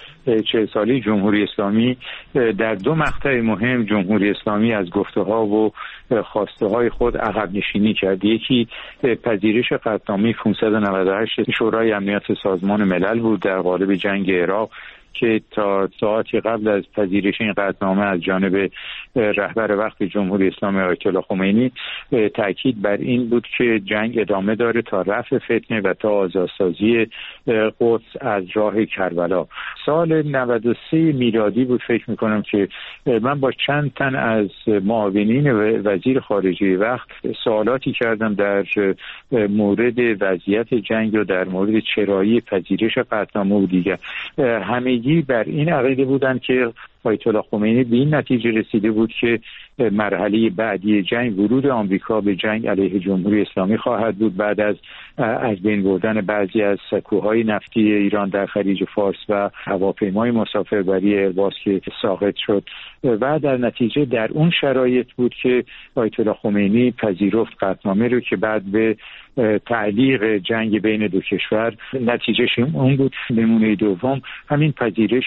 چهل سالی جمهوری اسلامی، در دو مقطع مهم جمهوری اسلامی از گفته‌ها و خواسته‌های خود عقب نشینی کرد. یکی پذیرش قطعنامه پانصد و نود و هشت شورای امنیت سازمان ملل بود در قالب جنگ عراق که تا ساعتی قبل از پذیرش این قطعنامه از جانب رهبر وقت جمهوری اسلامی آیت الله خمینی تاکید بر این بود که جنگ ادامه داره تا رفع فتنه و تا آزادسازی قدس از راه کربلا. سال نود و سه میلادی بود فکر میکنم که من با چند تن از معاونین وزیر خارجه وقت سوالاتی کردم در مورد وضعیت جنگ و در مورد چرایی پذیرش قطعنامه و دیگر. همگی بر این عقیده بودند که آیت الله خمینی به این نتیجه رسیده بود که مرحله بعدی جنگ ورود آمریکا به جنگ علیه جمهوری اسلامی خواهد بود بعد از از بین بردن بعضی از سکوهای نفتی ایران در خلیج فارس و هواپیمای مسافربری ایرباس که ساقط شد و در نتیجه در اون شرایط بود که آیت الله خمینی پذیرفت قطعنامه رو که بعد به تعلیق جنگ بین دو کشور نتیجهش اون بود. نمونه دوم همین پذیرش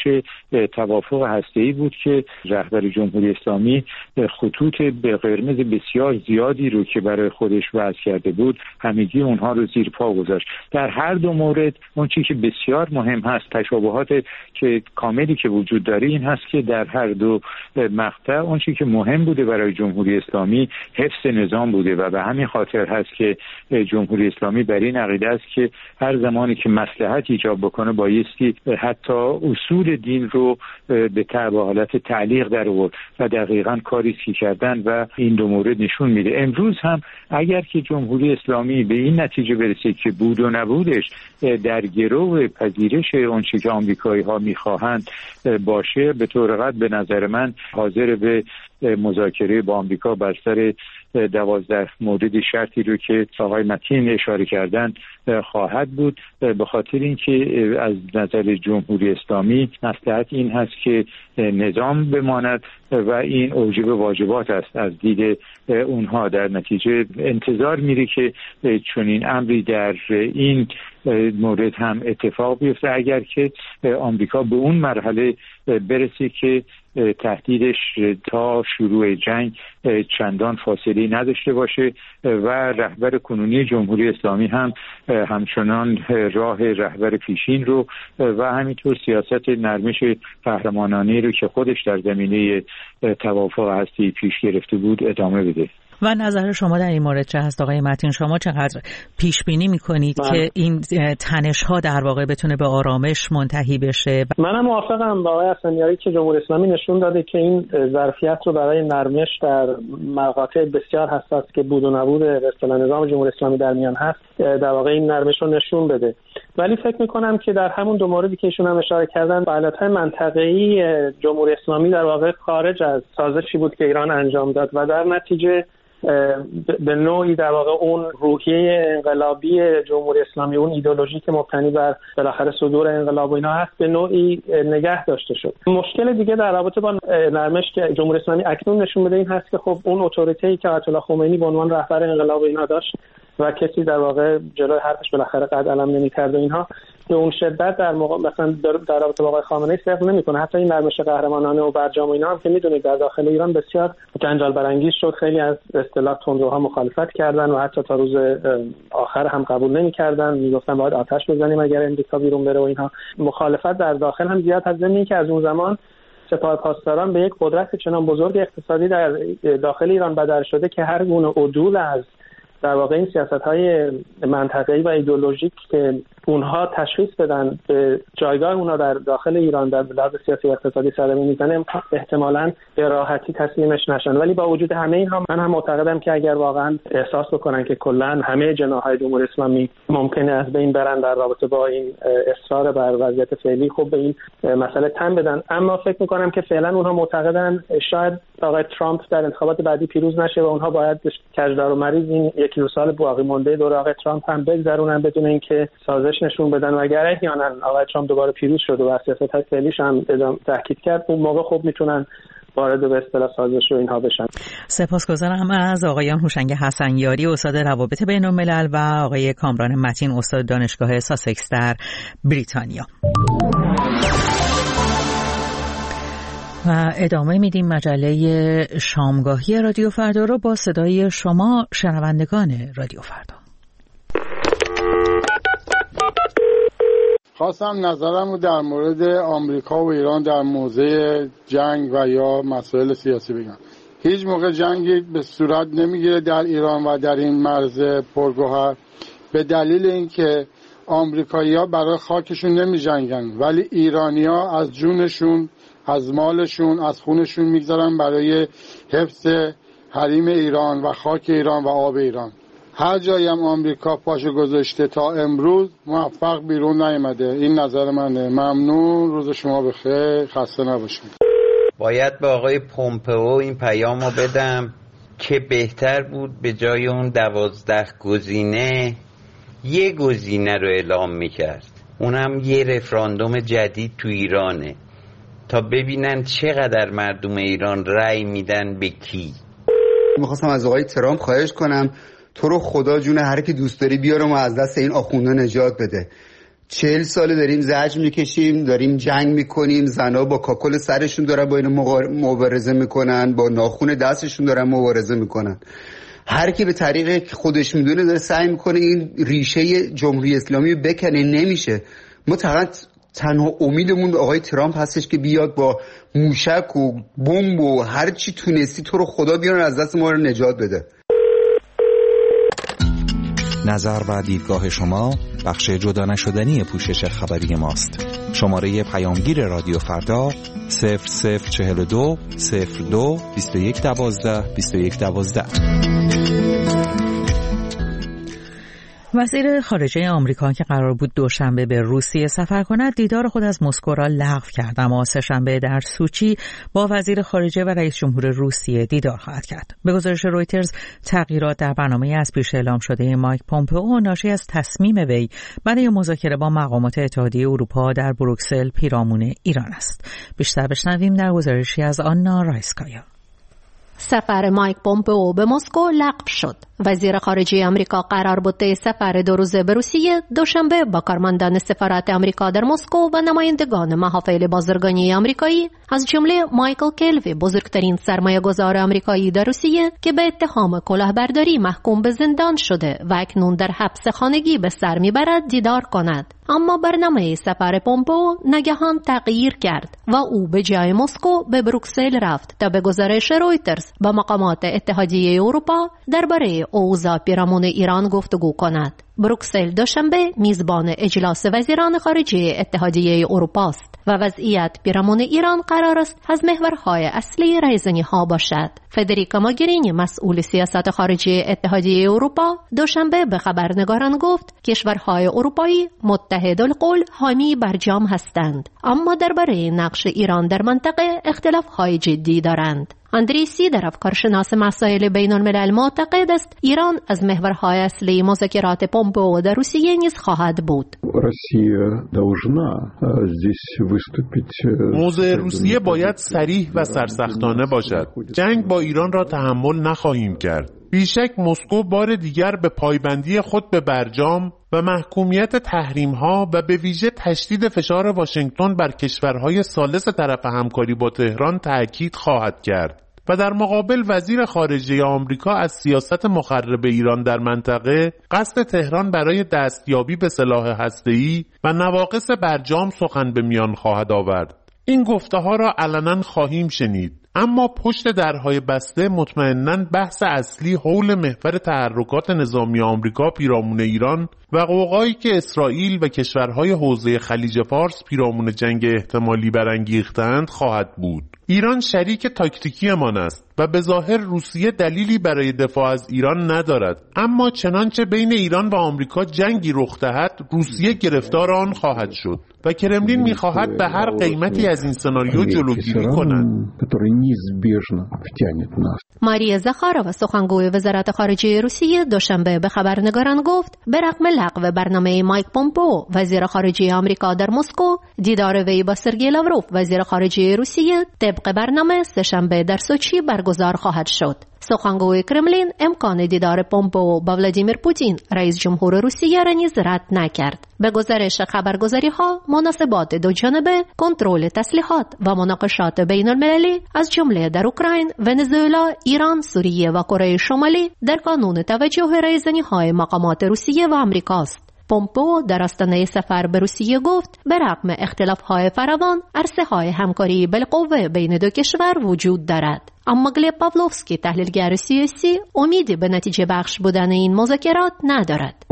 توافق هسته‌ای بود که رهبر جمهوری اسلامی خطوط به قرمز بسیار زیادی رو که برای خودش وضع کرده بود همگی اونها رو زیر پا گذاشت. در هر دو مورد اون چیزی که بسیار مهم هست، تشابهات که کاملی که وجود داره این هست که در هر دو مقطع اون چیزی که مهم بوده برای جمهوری اسلامی حفظ نظام بوده و به همین خاطر هست که جمهوری اسلامی بر این عقیده است که هر زمانی که مصلحت ایجاب بکنه بایستی حتی اصول دین رو به تبع حالت تعلیق در آورد و دقیقاً کاری که کردن و این دو مورد نشون میده. امروز هم اگر که جمهوری اسلامی به این نتیجه برسه که بود و نبودش در گرو پذیرش اون چیزی که آمریکایی ها میخواهند باشه، به طور قطع به نظر من حاضر به مذاکره با آمریکا بر سر دوازده مورد شرطی رو که آقای متین اشاره کردن خواهد بود، به خاطر اینکه از نظر جمهوری اسلامی مصلحت این هست که نظام بماند و این اوجب واجبات است از دید اونها. در نتیجه انتظار میره که چنین امری در این مورد هم اتفاق بیفته اگر که آمریکا به اون مرحله برسه که تهدیدش تا شروع جنگ چندان فاصله نداشته باشه و رهبر کنونی جمهوری اسلامی هم همچنان راه رهبر پیشین رو و همینطور سیاست نرمش قهرمانانه رو که خودش در زمینه توافق هستی پیش گرفته بود ادامه بده. و نظر شما در این مورد چه هست آقای متین؟ شما چقدر پیش بینی میکنید من... که این تنش ها در واقع بتونه به آرامش منتهی بشه؟ منم موافقم با آقای حسنیاری که جمهوری اسلامی نشون داده که این ظرفیت رو برای نرمش در مقاطع بسیار حساس که بود و نبود به اصطلاح نظام جمهوری اسلامی در میان هست در واقع این نرمش رو نشون بده. ولی فکر میکنم که در همون دو موردی که ایشون هم اشاره کردن فعالیت‌های منطقه‌ای جمهوری اسلامی در واقع خارج از سازشی بود که ایران انجام داد و در نتیجه به نوعی در واقع اون روحیه انقلابی جمهوری اسلامی، اون ایدئولوژی که مبتنی بر بالاخره صدور انقلاب و اینا هست، به نوعی نگه داشته شد. مشکل دیگه در رابطه با نرمش که جمهوری اسلامی اکنون نشون بده این هست که خب اون اتوریته‌ای که آیت الله خمینی به عنوان رهبر انقلاب اینا داشت و کسی در واقع جلوی حرفش بالاخره قد علم نمی‌کرد و اینها، به اون شدت در موقع مثلا در رابطه با آقای خامنه‌ای صرف نمی‌کنه. حتی این نرمش قهرمانانه و برجام و اینا هم که می‌دونید در داخل ایران بسیار جنجال برانگیز شد، خیلی از اصطلاح تندروها مخالفت کردن و حتی تا روز آخر هم قبول نمی‌کردن، میگفتن باید آتش بزنیم اگر امریکا بیرون بره و اینها. مخالفت در داخل هم زیاد از زمین که از اون زمان سپاه پاسداران به یک قدرت چنان بزرگ اقتصادی در داخل ایران بدل شده که هر گونه عدول از در واقع این سیاست‌های منطقه‌ای و ایدئولوژیک که اونها تشخیص بدن به جایگاه اونها در داخل ایران در لحاظ سیاسی و اقتصادی صدمه میزنه، احتمالاً به راحتی تسلیمش نشن. ولی با وجود همه اینها من هم معتقدم که اگر واقعاً احساس بکنن که کلاً همه جناح‌های جمهوری اسلامی ممکنه از بین برن در رابطه با این اصرار بر وضعیت فعلی، خوب به این مسئله تن بدن. اما فکر می‌کنم که فعلاً اونها معتقدن شاید آقای ترامپ در انتخابات بعدی پیروز نشه و اونها باید کجدار و مریض این یکی دو سال باقی مونده دوره آقای ترامپ هم بگذرونن بدون اینکه سازش نشون بدن و اگر احیانا آقای ترامپ دوباره پیروز شد و سیاست‌های فعلیش هم تاکید کرد، اون موقع خوب میتونن وارد به اصطلاح سازش و اینها بشن. سپاسگزارم از آقایان هوشنگ حسنیاری استاد روابط بین الملل و آقای کامران متین استاد دانشگاه ساسکس در بریتانیا. و ادامه میدیم مجله شامگاهی رادیو فردا رو با صدای شما شنوندگان رادیو فردا. خواستم نظرم رو در مورد آمریکا و ایران در موضوع جنگ و یا مسائل سیاسی بگم. هیچ موقع جنگی به صورت نمیگیره در ایران و در این مرز پرگوهر به دلیل اینکه آمریکایی‌ها برای خاکشون نمی جنگن ولی ایرانی‌ها از جونشون، از مالشون، از خونشون میگذارن برای حفظ حریم ایران و خاک ایران و آب ایران. هر جایی هم آمریکا پاشو گذاشته تا امروز موفق بیرون نیامده. این نظر منه. ممنون، روز شما بخیر، خسته نباشید. باید به آقای پومپئو این پیامو بدم که بهتر بود به جای اون دوازده گزینه یه گزینه رو اعلام میکرد، اونم یه رفراندوم جدید تو ایرانه تا ببینن چقدر مردم ایران رأی میدن به کی. میخواستم از آقای ترامپ خواهش کنم تو رو خدا جون هر کی دوست داری بیارم و از دست این آخوندا نجات بده. چهل ساله داریم زجر میکشیم، داریم جنگ میکنیم، زنا با کاکل سرشون دارن با این مبارزه میکنن، با ناخون دستشون دارن مبارزه میکنن. هر کی به طریق خودش میدونه داره سعی میکنه این ریشه جمهوری اسلامی رو بکنه، نمیشه. ما فقط تنها امیدمون به آقای ترامپ هستش که بیاد با موشک و بمب و هر چی تونستی تو رو خدا بیارن از دست ما رو نجات بده. نظر و دیدگاه شما بخش جدا نشدنی پوشش خبری ماست. شماره پیامگیر رادیو فردا صفر صفر چهل و دو صفر دو بیست و یک دوازده بیست و یک دوازده. وزیر خارجه آمریکا که قرار بود دوشنبه به روسیه سفر کند دیدار خود از مسکو را لغو کرد، اما سه‌شنبه در سوچی با وزیر خارجه و رئیس جمهور روسیه دیدار خواهد کرد. به گزارش رویترز تغییرات در برنامه از پیش اعلام شده مایک پومپئو ناشی از تصمیم وی برای مذاکره با مقامات اتحادیه اروپا در بروکسل پیرامون ایران است. بیشتر بشنویم در گزارشی از آنا رایسکایا. سفر مایک پومپئو به مسکو لغو شد. وزیر خارجه آمریکا قرار بود طی سفر دو روزه به روسیه دوشنبه با کارمندان سفارت آمریکا در مسکو و نمایندگان محافل بازرگانی آمریکایی از جمله مایکل کلوی، بزرگترین سرمایه‌گذار آمریکایی در روسیه که به اتهام کلاهبرداری محکوم به زندان شده و اکنون در حبس خانگی به سر میبرد، دیدار کند. اما برنامه سفر پومپئو ناگهان تغییر کرد و او به جای مسکو به بروکسل رفت تا به گزارش رویترز با مقامات اتحادیه اروپا درباره اوضاع پیرامون ایران گفتگو کند. بروکسل دوشنبه میزبان اجلاس وزیران خارجه اتحادیه اروپا است و وضعیت پیرامون ایران قرار است از محورهای اصلی رایزنی‌ها باشد. فدریکا موگرینی مسئول سیاست خارجی اتحادیه اروپا دوشنبه به خبرنگاران گفت کشورهای اروپایی متحدالقول حامی برجام هستند، اما درباره نقش ایران در منطقه اختلاف‌های جدی دارند. اندری سیدروف کارشناس مسائل بین الملل معتقد است ایران از محورهای اصلی مذاکرات پومپئو در روسیه نیز خواهد بود. موضع روسیه باید صریح و سرسختانه باشد. جنگ با ایران را تحمل نخواهیم کرد. بیشک مسکو بار دیگر به پایبندی خود به برجام و محکومیت تحریم‌ها و به ویژه تشدید فشار واشنگتن بر کشورهای ثالث طرف همکاری با تهران تأکید خواهد کرد. و در مقابل وزیر خارجه آمریکا از سیاست مخرب ایران در منطقه، قصد تهران برای دستیابی به سلاح هسته‌ای و نواقص برجام سخن به میان خواهد آورد. این گفته‌ها را علنا خواهیم شنید، اما پشت درهای بسته مطمئناً بحث اصلی حول محور تحرکات نظامی آمریکا پیرامون ایران و قوقایی که اسرائیل و کشورهای حوزه خلیج فارس پیرامون جنگ احتمالی برانگیختند خواهد بود. ایران شریک تاکتیکیمان است و به ظاهر روسیه دلیلی برای دفاع از ایران ندارد، اما چنانچه بین ایران و آمریکا جنگی رخ دهد روسیه گرفتار آن خواهد شد و کرملین می‌خواهد به هر قیمتی از این سناریو جلوگیری کند. ماریا زاخارova سخنگوی وزارت خارجه روسیه دوشنبه به خبرنگاران گفت به رغم لغو برنامه مایک پومپئو وزیر خارجه آمریکا در مسکو، دیدار وی با سرگئی لاوروف وزیر خارجه روسیه طبق برنامه سه‌شنبه در سوچی برگزار خواهد شد. سخنگوی کرملین امکان دیدار پومپئو با ولادیمیر پوتین رئیس جمهور روسیه را نیز رد نکرد. به گزارش خبرگزاری‌ها، مناسبات دو جانبه، کنترل تسلیحات و مناقشات بین المللی از جمله در اوکراین، ونزوئلا، ایران، سوریه و کره شمالی در کانون توجه رایزنی‌های مقامات روسیه و آمریکاست. پومپئو در آستانه سفر به روسیه گفت به رغم اختلاف‌های فراوان، عرصه‌های همکاری بالقوه بین دو کشور وجود دارد. اما گلب پاولوفسکی تحلیلگر سیاسی امیدی به نتیجه بخش بودن این مذاکرات ندارد.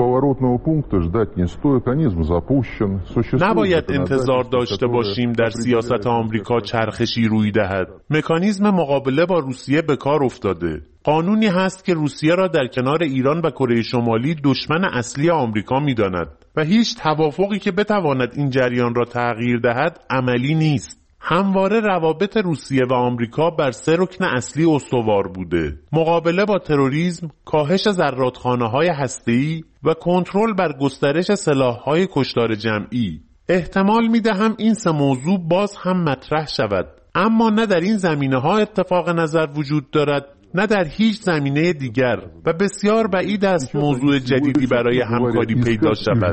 نباید انتظار داشته باشیم در سیاست آمریکا چرخشی روی دهد. مکانیزم مقابله با روسیه به کار افتاده. قانونی هست که روسیه را در کنار ایران و کره شمالی دشمن اصلی آمریکا می‌داند و هیچ توافقی که بتواند این جریان را تغییر دهد عملی نیست. همواره روابط روسیه و آمریکا بر سه رکن اصلی استوار بوده: مقابله با تروریسم، کاهش زرادخانه‌های هسته‌ای و کنترل بر گسترش سلاح‌های کشتار جمعی. احتمال می‌دهم این سه موضوع باز هم مطرح شود، اما نه در این زمینه‌ها اتفاق نظر وجود دارد نه در هیچ زمینه دیگر و بسیار بعید است موضوع جدیدی برای همکاری پیدا شود.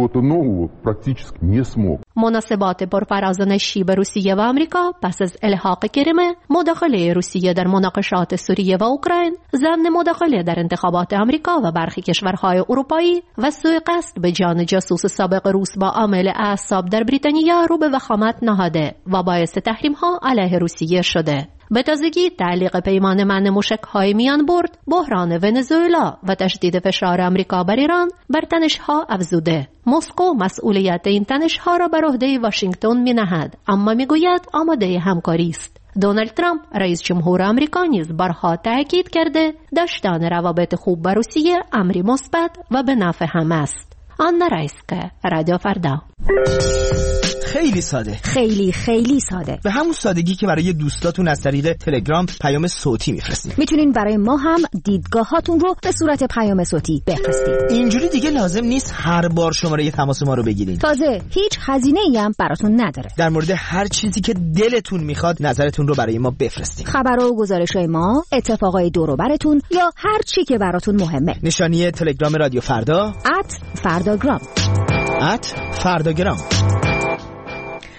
مناسبات پرفراز و نشیب روسیه و آمریکا پس از الحاق کریم، مداخله روسیه در مناقشات سوریه و اوکراین، ضمن مداخله در انتخابات آمریکا و برخی کشورهای اروپایی و سوء قصد به جان جاسوس سابق روس با عامل اعصاب در بریتانیا رو به وخامت نهاده و باعث تحریم‌ها علیه روسیه شده. به تازگی تعلیق پیمان منع موشک‌های میان برد، بحران ونزوئلا و تشدید فشار آمریکا بر ایران بر تنش‌ها افزوده. مسکو مسئولیت این تنش‌ها را بر عهده واشنگتن می‌نهد، اما می‌گوید آماده همکاری است. دونالد ترامپ رئیس جمهور آمریکا نیز بارها تاکید کرده داشتن روابط خوب با روسیه امری مثبت و به نفع همه است. آنا رایسکه، رادیو فردا. خیلی ساده، خیلی خیلی ساده، به همون سادگی که برای دوستاتون از طریق تلگرام پیام صوتی میفرستید. میتونین برای ما هم دیدگاهاتون رو به صورت پیام صوتی بفرستید. اینجوری دیگه لازم نیست هر بار شماره تماس ما رو بگیرین. تازه هیچ هزینه‌ای هم براتون نداره. در مورد هر چیزی که دلتون میخواد نظرتون رو برای ما بفرستید. خبرها و گزارش‌های ما، اتفاقای دور و براتون یا هر چی که براتون مهمه. نشانی تلگرام رادیو فردا ات فرداگرام ات فرداگرام.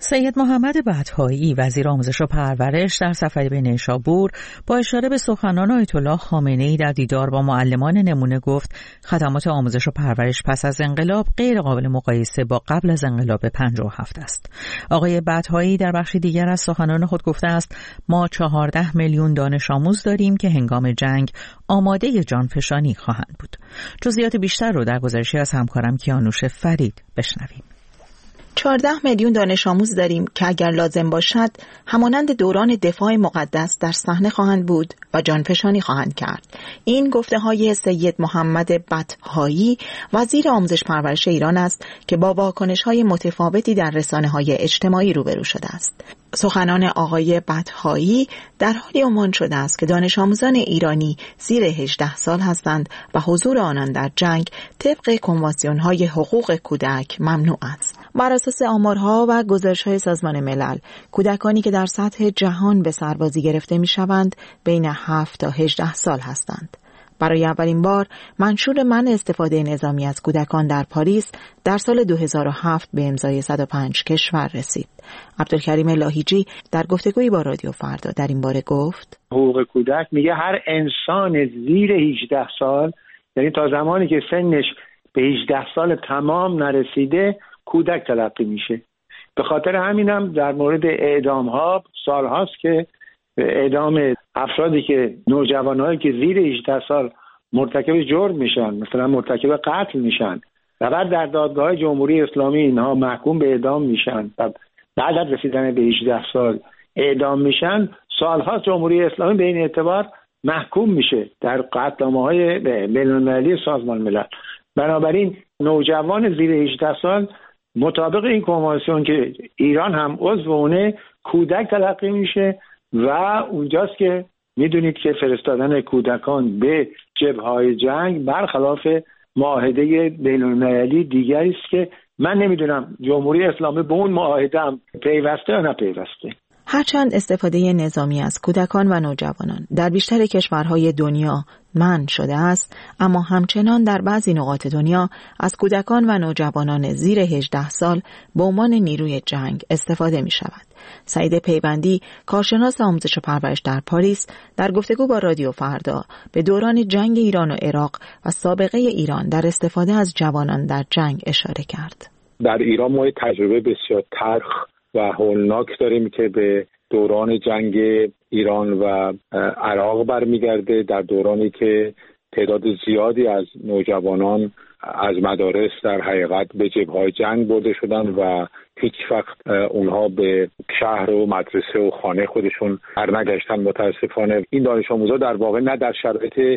سید محمد بطحایی وزیر آموزش و پرورش در سفری به نیشابور با اشاره به سخنان آیت الله خامنه‌ای در دیدار با معلمان نمونه گفت خدمات آموزش و پرورش پس از انقلاب غیر قابل مقایسه با قبل از انقلاب پنجاه و هفت است. آقای بطحایی در بخشی دیگر از سخنان خود گفته است ما چهارده میلیون دانش آموز داریم که هنگام جنگ آماده جانفشانی خواهند بود. جزئیات بیشتر رو در گزارشی از همکارم کیانوش فرید بشنویم. چهارده میلیون دانش آموز داریم که اگر لازم باشد همانند دوران دفاع مقدس در صحنه خواهند بود و جانفشانی خواهند کرد. این گفته های سید محمد بطحایی وزیر آموزش پرورش ایران است که با واکنش های متفاوتی در رسانه های اجتماعی روبرو شده است. سخنان آقای بطحایی در حالی عنوان شده است که دانش آموزان ایرانی زیر هجده سال هستند و حضور آنان در جنگ طبق کنوانسیون های حقوق کودک ممنوع است. بر اساس آمارها و گزارش‌های سازمان ملل، کودکانی که در سطح جهان به سربازی گرفته می‌شوند بین هفت تا هجده سال هستند. برای اولین بار منشور منع استفاده نظامی از کودکان در پاریس در سال دو هزار و هفت به امضای صد و پنج کشور رسید. عبدالکریم لاهیجی در گفتگویی با رادیو فردا در این باره گفت: حقوق کودک میگه هر انسان زیر هجده سال، یعنی تا زمانی که سنش به هجده سال تمام نرسیده، کودک تلقی میشه. به خاطر همینم در مورد اعدام ها سال هاست که اعدام افرادی که نوجوانایی که زیر هجده سال مرتکب جرم میشن، مثلا مرتکب قتل میشن و بعد در دادگاه جمهوری اسلامی اینها محکوم به اعدام میشن و بعد از رسیدن به هجده سال اعدام میشن، سال هاست جمهوری اسلامی به این اعتبار محکوم میشه در قطعنامه‌های بین‌المللی سازمان ملل. بنابراین نوجوان زیر هجده سال مطابق این کنوانسیون که ایران هم عضو اونه کودک تلقی میشه و اونجاست که میدونید که فرستادن کودکان به جبهه‌های جنگ برخلاف معاهده بین‌المللی دیگری است که من نمیدونم جمهوری اسلامی به اون معاهده هم پیوسته یا نپیوسته. هرچند استفاده نظامی از کودکان و نوجوانان در بیشتر کشورهای دنیا منع شده است، اما همچنان در بعضی نقاط دنیا از کودکان و نوجوانان زیر هجده سال به عنوان نیروی جنگ استفاده می شود. سعید پیوندی، کارشناس آموزش و پرورش در پاریس، در گفتگو با رادیو فردا به دوران جنگ ایران و عراق و سابقه ایران در استفاده از جوانان در جنگ اشاره کرد. در ایران ما تجربه بسیار تلخ و هولناک داریم که به دوران جنگ ایران و عراق برمیگرده، در دورانی که تعداد زیادی از نوجوانان از مدارس در حقیقت به جبهه‌های جنگ برده شدن و هیچ وقت اونها به شهر و مدرسه و خانه خودشون برنگشتن. متاسفانه این دانش آموزا در واقع نه در شرایط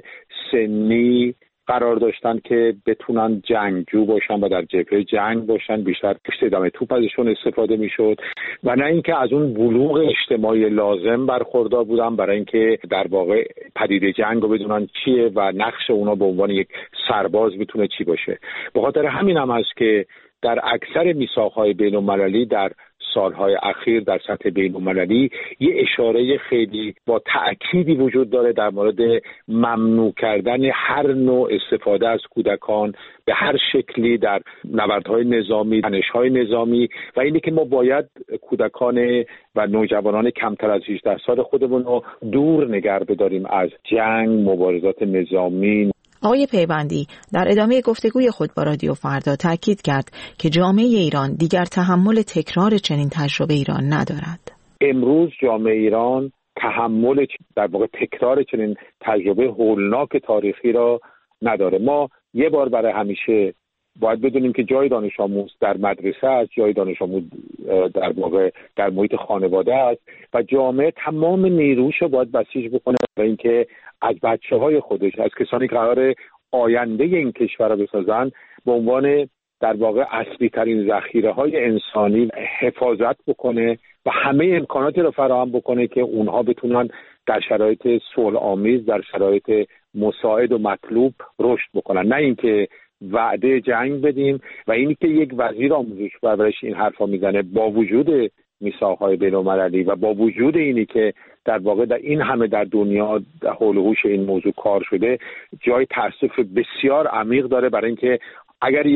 سنی قرار داشتن که بتونن جنگجو باشن و در جبهه جنگ باشن، بیشتر پشت دم توپ ازشون استفاده میشد و نه اینکه از اون بلوغ اجتماعی لازم برخوردار بودن برای اینکه در واقع پدیده جنگ رو بدونن چیه و نقش اونا به عنوان یک سرباز میتونه چی باشه. به خاطر همین هم هست که در اکثر میثاق‌های بین‌المللی در سالهای اخیر در سطح بین‌المللی یه اشاره خیلی با تأکیدی وجود داره در مورد ممنوع کردن هر نوع استفاده از کودکان به هر شکلی در نبردهای نظامی، تنش‌های نظامی و اینه که ما باید کودکان و نوجوانان کمتر از هجده سال خودمون رو دور نگه بداریم از جنگ، مبارزات نظامی. آقای پیوندی در ادامه گفتگوی خود با رادیو فردا تاکید کرد که جامعه ایران دیگر تحمل تکرار چنین تجربه ایران ندارد. امروز جامعه ایران تحمل در واقع تکرار چنین تجربه هولناک تاریخی را نداره. ما یه بار برای همیشه باید بدونیم که جای دانش آموز در مدرسه است، جای دانش آموز در واقع در محیط خانواده است و جامعه تمام نیروش رو باید بسیج بکنه برای اینکه از بچه‌های خودش، از کسانی که قرار آینده این کشور رو بسازن، به عنوان در واقع اصلی ترین ذخیره های انسانی حفاظت بکنه و همه امکاناتی رو فراهم بکنه که اونها بتونن در شرایط صلح آمیز، در شرایط مساعد و مطلوب رشد بکنن، نه اینکه وعده جنگ بدیم. و اینی که یک وزیر آموزش و پرورش این حرفا میزنه با وجود میثاق‌های بین‌المللی و با وجود اینی که در واقع در این همه در دنیا حول و حوش این موضوع کار شده، جای تأسف بسیار عمیق داره برای اینکه اگر یک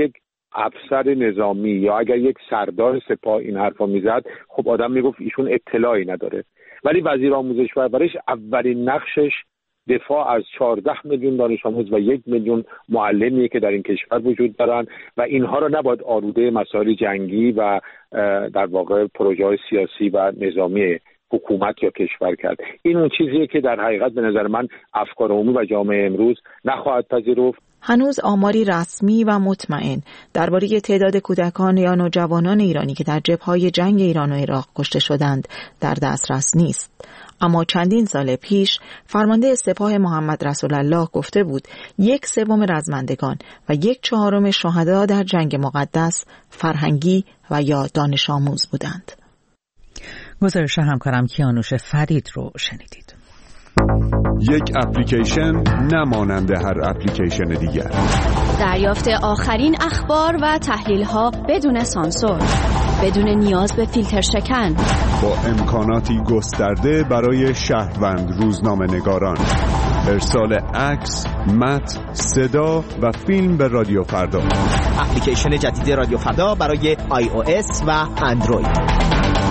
افسر نظامی یا اگر یک سردار سپاه این حرفا میزد، خب آدم میگفت ایشون اطلاعی نداره. ولی وزیر آموزش و پرورش اولین نقشش دفاع از چهارده میلیون دانش آموز و یک میلیون معلمیه که در این کشور وجود دارن و اینها رو نباید آلوده مسائل جنگی و در واقع پروژه‌های سیاسی و نظامی حکومت یا کشور کرد. این اون چیزیه که در حقیقت به نظر من افکار عمومی و جامعه امروز نخواهد پذیرفت. هنوز آماری رسمی و مطمئن درباره تعداد کودکان یا نوجوانان ایرانی که در جبهه‌های جنگ ایران و عراق کشته شدند در دسترس نیست. اما چندین سال پیش فرمانده سپاه محمد رسول الله گفته بود یک سوم رزمندگان و یک چهارم شهدا در جنگ مقدس فرهنگی و یا دانش آموز بودند. گزارش همکارم کیانوش فرید رو شنیدید. یک اپلیکیشن نمانند هر اپلیکیشن دیگر. دریافت آخرین اخبار و تحلیل‌ها بدون سانسور، بدون نیاز به فیلتر شکن، با امکاناتی گسترده برای شهروند روزنامه‌نگاران. ارسال عکس، متن، صدا و فیلم به رادیو فردا. اپلیکیشن جدید رادیو فردا برای آی او اس و اندروید.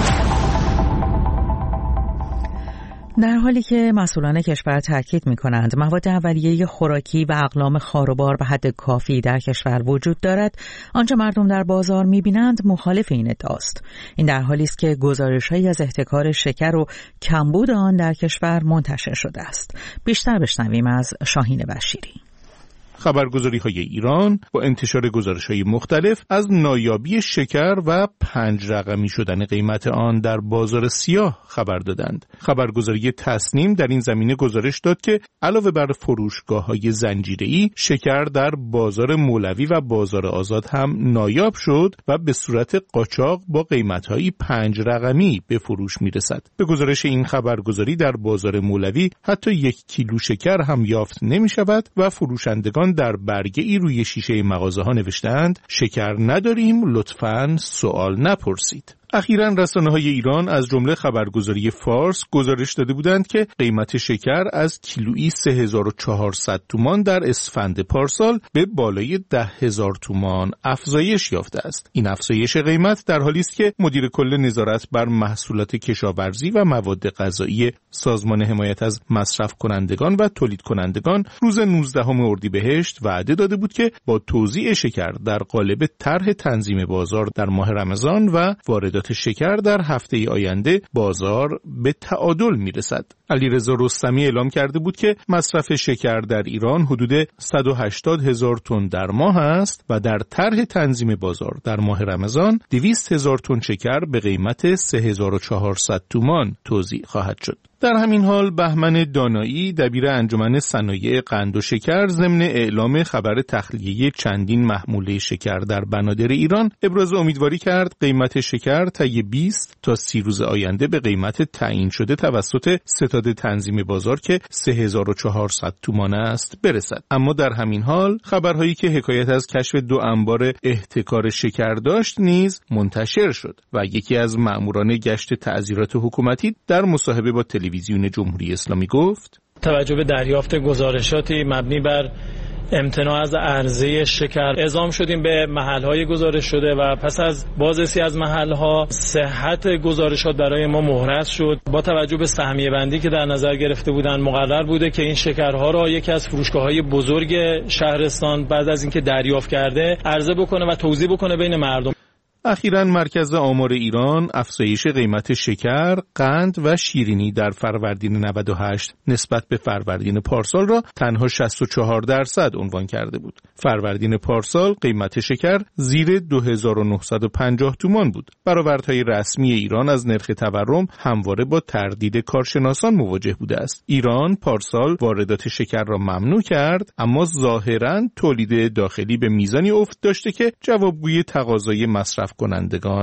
در حالی که مسئولان کشور تاکید می‌کنند مواد اولیه خوراکی و اقلام خاروبار به حد کافی در کشور وجود دارد، آنچه مردم در بازار می‌بینند مخالف این ادعاست. این در حالی است که گزارش‌هایی از احتکار شکر و کمبود آن در کشور منتشر شده است. بیشتر بشنویم از شاهین بشیری. خبرگزاری‌های ایران با انتشار گزارش‌های مختلف از نایابی شکر و پنج رقمی شدن قیمت آن در بازار سیاه خبر دادند. خبرگزاری تصنیم در این زمینه گزارش داد که علاوه بر فروشگاه‌های زنجیره‌ای، شکر در بازار مولوی و بازار آزاد هم نایاب شد و به صورت قاچاق با قیمت‌های پنج رقمی به فروش می‌رسد. به گزارش این خبرگزاری در بازار مولوی حتی یک کیلو شکر هم یافت نمی‌شود و فروشندگان در برگه ای روی شیشه مغازه ها نوشتند شکر نداریم، لطفاً سوال نپرسید. اخیراً رسانه‌های ایران از جمله خبرگزاری فارس گزارش داده بودند که قیمت شکر از کیلویی سه هزار و چهارصد تومان در اسفند پارسال به بالای ده هزار تومان افزایش یافته است. این افزایش قیمت در حالی است که مدیر کل نظارت بر محصولات کشاورزی و مواد غذایی سازمان حمایت از مصرف کنندگان و تولید کنندگان روز نوزدهم اردیبهشت وعده داده بود که با توزیع شکر در قالب طرح تنظیم بازار در ماه رمضان و وارد شکر در هفته آینده بازار به تعادل میرسد. علیرضا رستمی اعلام کرده بود که مصرف شکر در ایران حدود صد و هشتاد هزار تن در ماه است و در طرح تنظیم بازار در ماه رمضان دویست هزار تن شکر به قیمت سه هزار و چهارصد تومان توزیع خواهد شد. در همین حال بهمن دانایی دبیر انجمن صنایع قند و شکر ضمن اعلام خبر تخلیه چندین محموله شکر در بنادر ایران ابراز امیدواری کرد قیمت شکر طی بیست تا سی روز آینده به قیمت تعیین شده توسط ستاد تنظیم بازار که سه هزار و چهارصد تومان است برسد. اما در همین حال خبرهایی که حکایت از کشف دو انبار احتکار شکر داشت نیز منتشر شد و یکی از مأموران گشت تعزیرات حکومتی در مصاحبه با تلویزیون جمهوری اسلامی گفت توجه به دریافت گزارشاتی مبنی بر امتناع از عرضه شکر اعزام شدیم به محل‌های گزارش شده و پس از بازرسی از محل‌ها صحت گزارشات برای ما محرز شد. با توجه به سهمیه بندی که در نظر گرفته بودند مقرر بوده که این شکرها را یکی از فروشگاه‌های بزرگ شهرستان بعد از اینکه دریافت کرده عرضه بکنه و توزیع بکنه بین مردم. اخیراً مرکز آمار ایران افزایش قیمت شکر، قند و شیرینی در فروردین نود و هشت نسبت به فروردین پارسال را تنها شصت و چهار درصد عنوان کرده بود. فروردین پارسال قیمت شکر زیر دو هزار و نهصد و پنجاه تومان بود. برآوردهای رسمی ایران از نرخ تورم همواره با تردید کارشناسان مواجه بوده است. ایران پارسال واردات شکر را ممنوع کرد، اما ظاهراً تولید داخلی به میزانی افت داشته که جوابگوی تقاضای مصرف کنندگان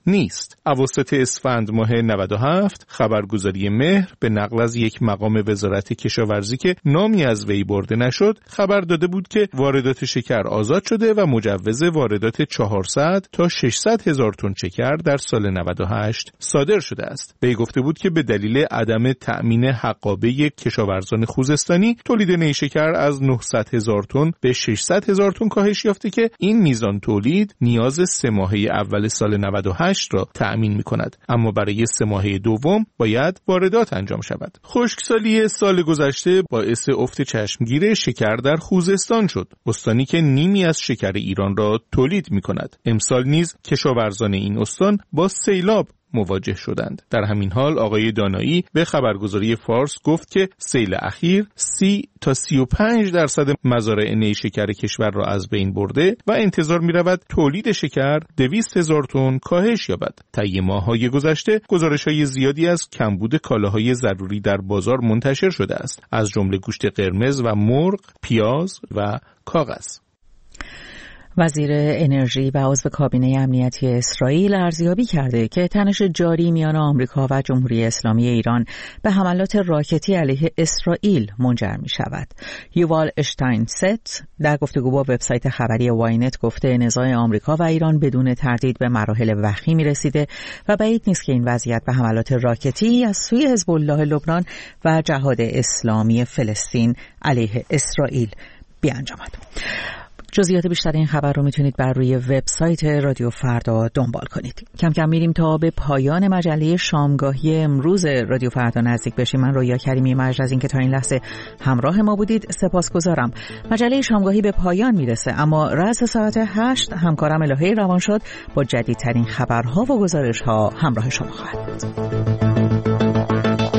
نیست. اواسط اسفند ماه نود و هفت خبرگزاری مهر به نقل از یک مقام وزارت کشاورزی که نامی از وی برده نشد خبر داده بود که واردات شکر آزاد شده و مجوز واردات چهارصد تا ششصد هزار تن شکر در سال نود و هشت صادر شده است. وی گفته بود که به دلیل عدم تأمین حقابه کشاورزان خوزستانی تولید نیشکر از نهصد هزار تن به ششصد هزار تن کاهش یافته که این میزان تولید نیاز سه ماهه اول سال نود و هشت را تأمین می‌کند، اما برای سه ماهه دوم باید واردات انجام شود. خشکسالی سال گذشته باعث افت چشمگیر شکر در خوزستان شد، استانی که نیمی از شکر ایران را تولید می‌کند. امسال نیز کشاورزان این استان با سیلاب مواجه شدند. در همین حال آقای دانایی به خبرگزاری فارس گفت که سیل اخیر سی تا سی و پنج درصد مزارع نیشکر کشور را از بین برده و انتظار می رود تولید شکر دویست هزار تن کاهش یابد. طی ماه‌های گذشته گزارش‌های زیادی از کمبود کالاهای ضروری در بازار منتشر شده است، از جمله گوشت قرمز و مرغ، پیاز و کاغذ. وزیر انرژی و عضو کابینه امنیتی اسرائیل ارزیابی کرده که تنش جاری میان آمریکا و جمهوری اسلامی ایران به حملات راکتی علیه اسرائیل منجر می شود. یووال اشتاینست در گفتگو با وبسایت خبری واینت گفته نزاع آمریکا و ایران بدون تردید به مراحل وخیمی رسیده و بعید نیست که این وضعیت به حملات راکتی از سوی حزب الله لبنان و جهاد اسلامی فلسطین علیه اسرائیل بیانجامد. جزئیات بیشتر این خبر رو میتونید بر روی وبسایت رادیو فردا دنبال کنید. کم کم میریم تا به پایان مجله شامگاهی امروز رادیو فردا نزدیک بشیم. من رویا کریمی مجد از اینکه تا این لحظه همراه ما بودید سپاسگزارم. مجله شامگاهی به پایان میرسه، اما رأس ساعت هشت همکارم الهه روانشاد با جدیدترین خبرها و گزارش‌ها همراه شما خواهد بود.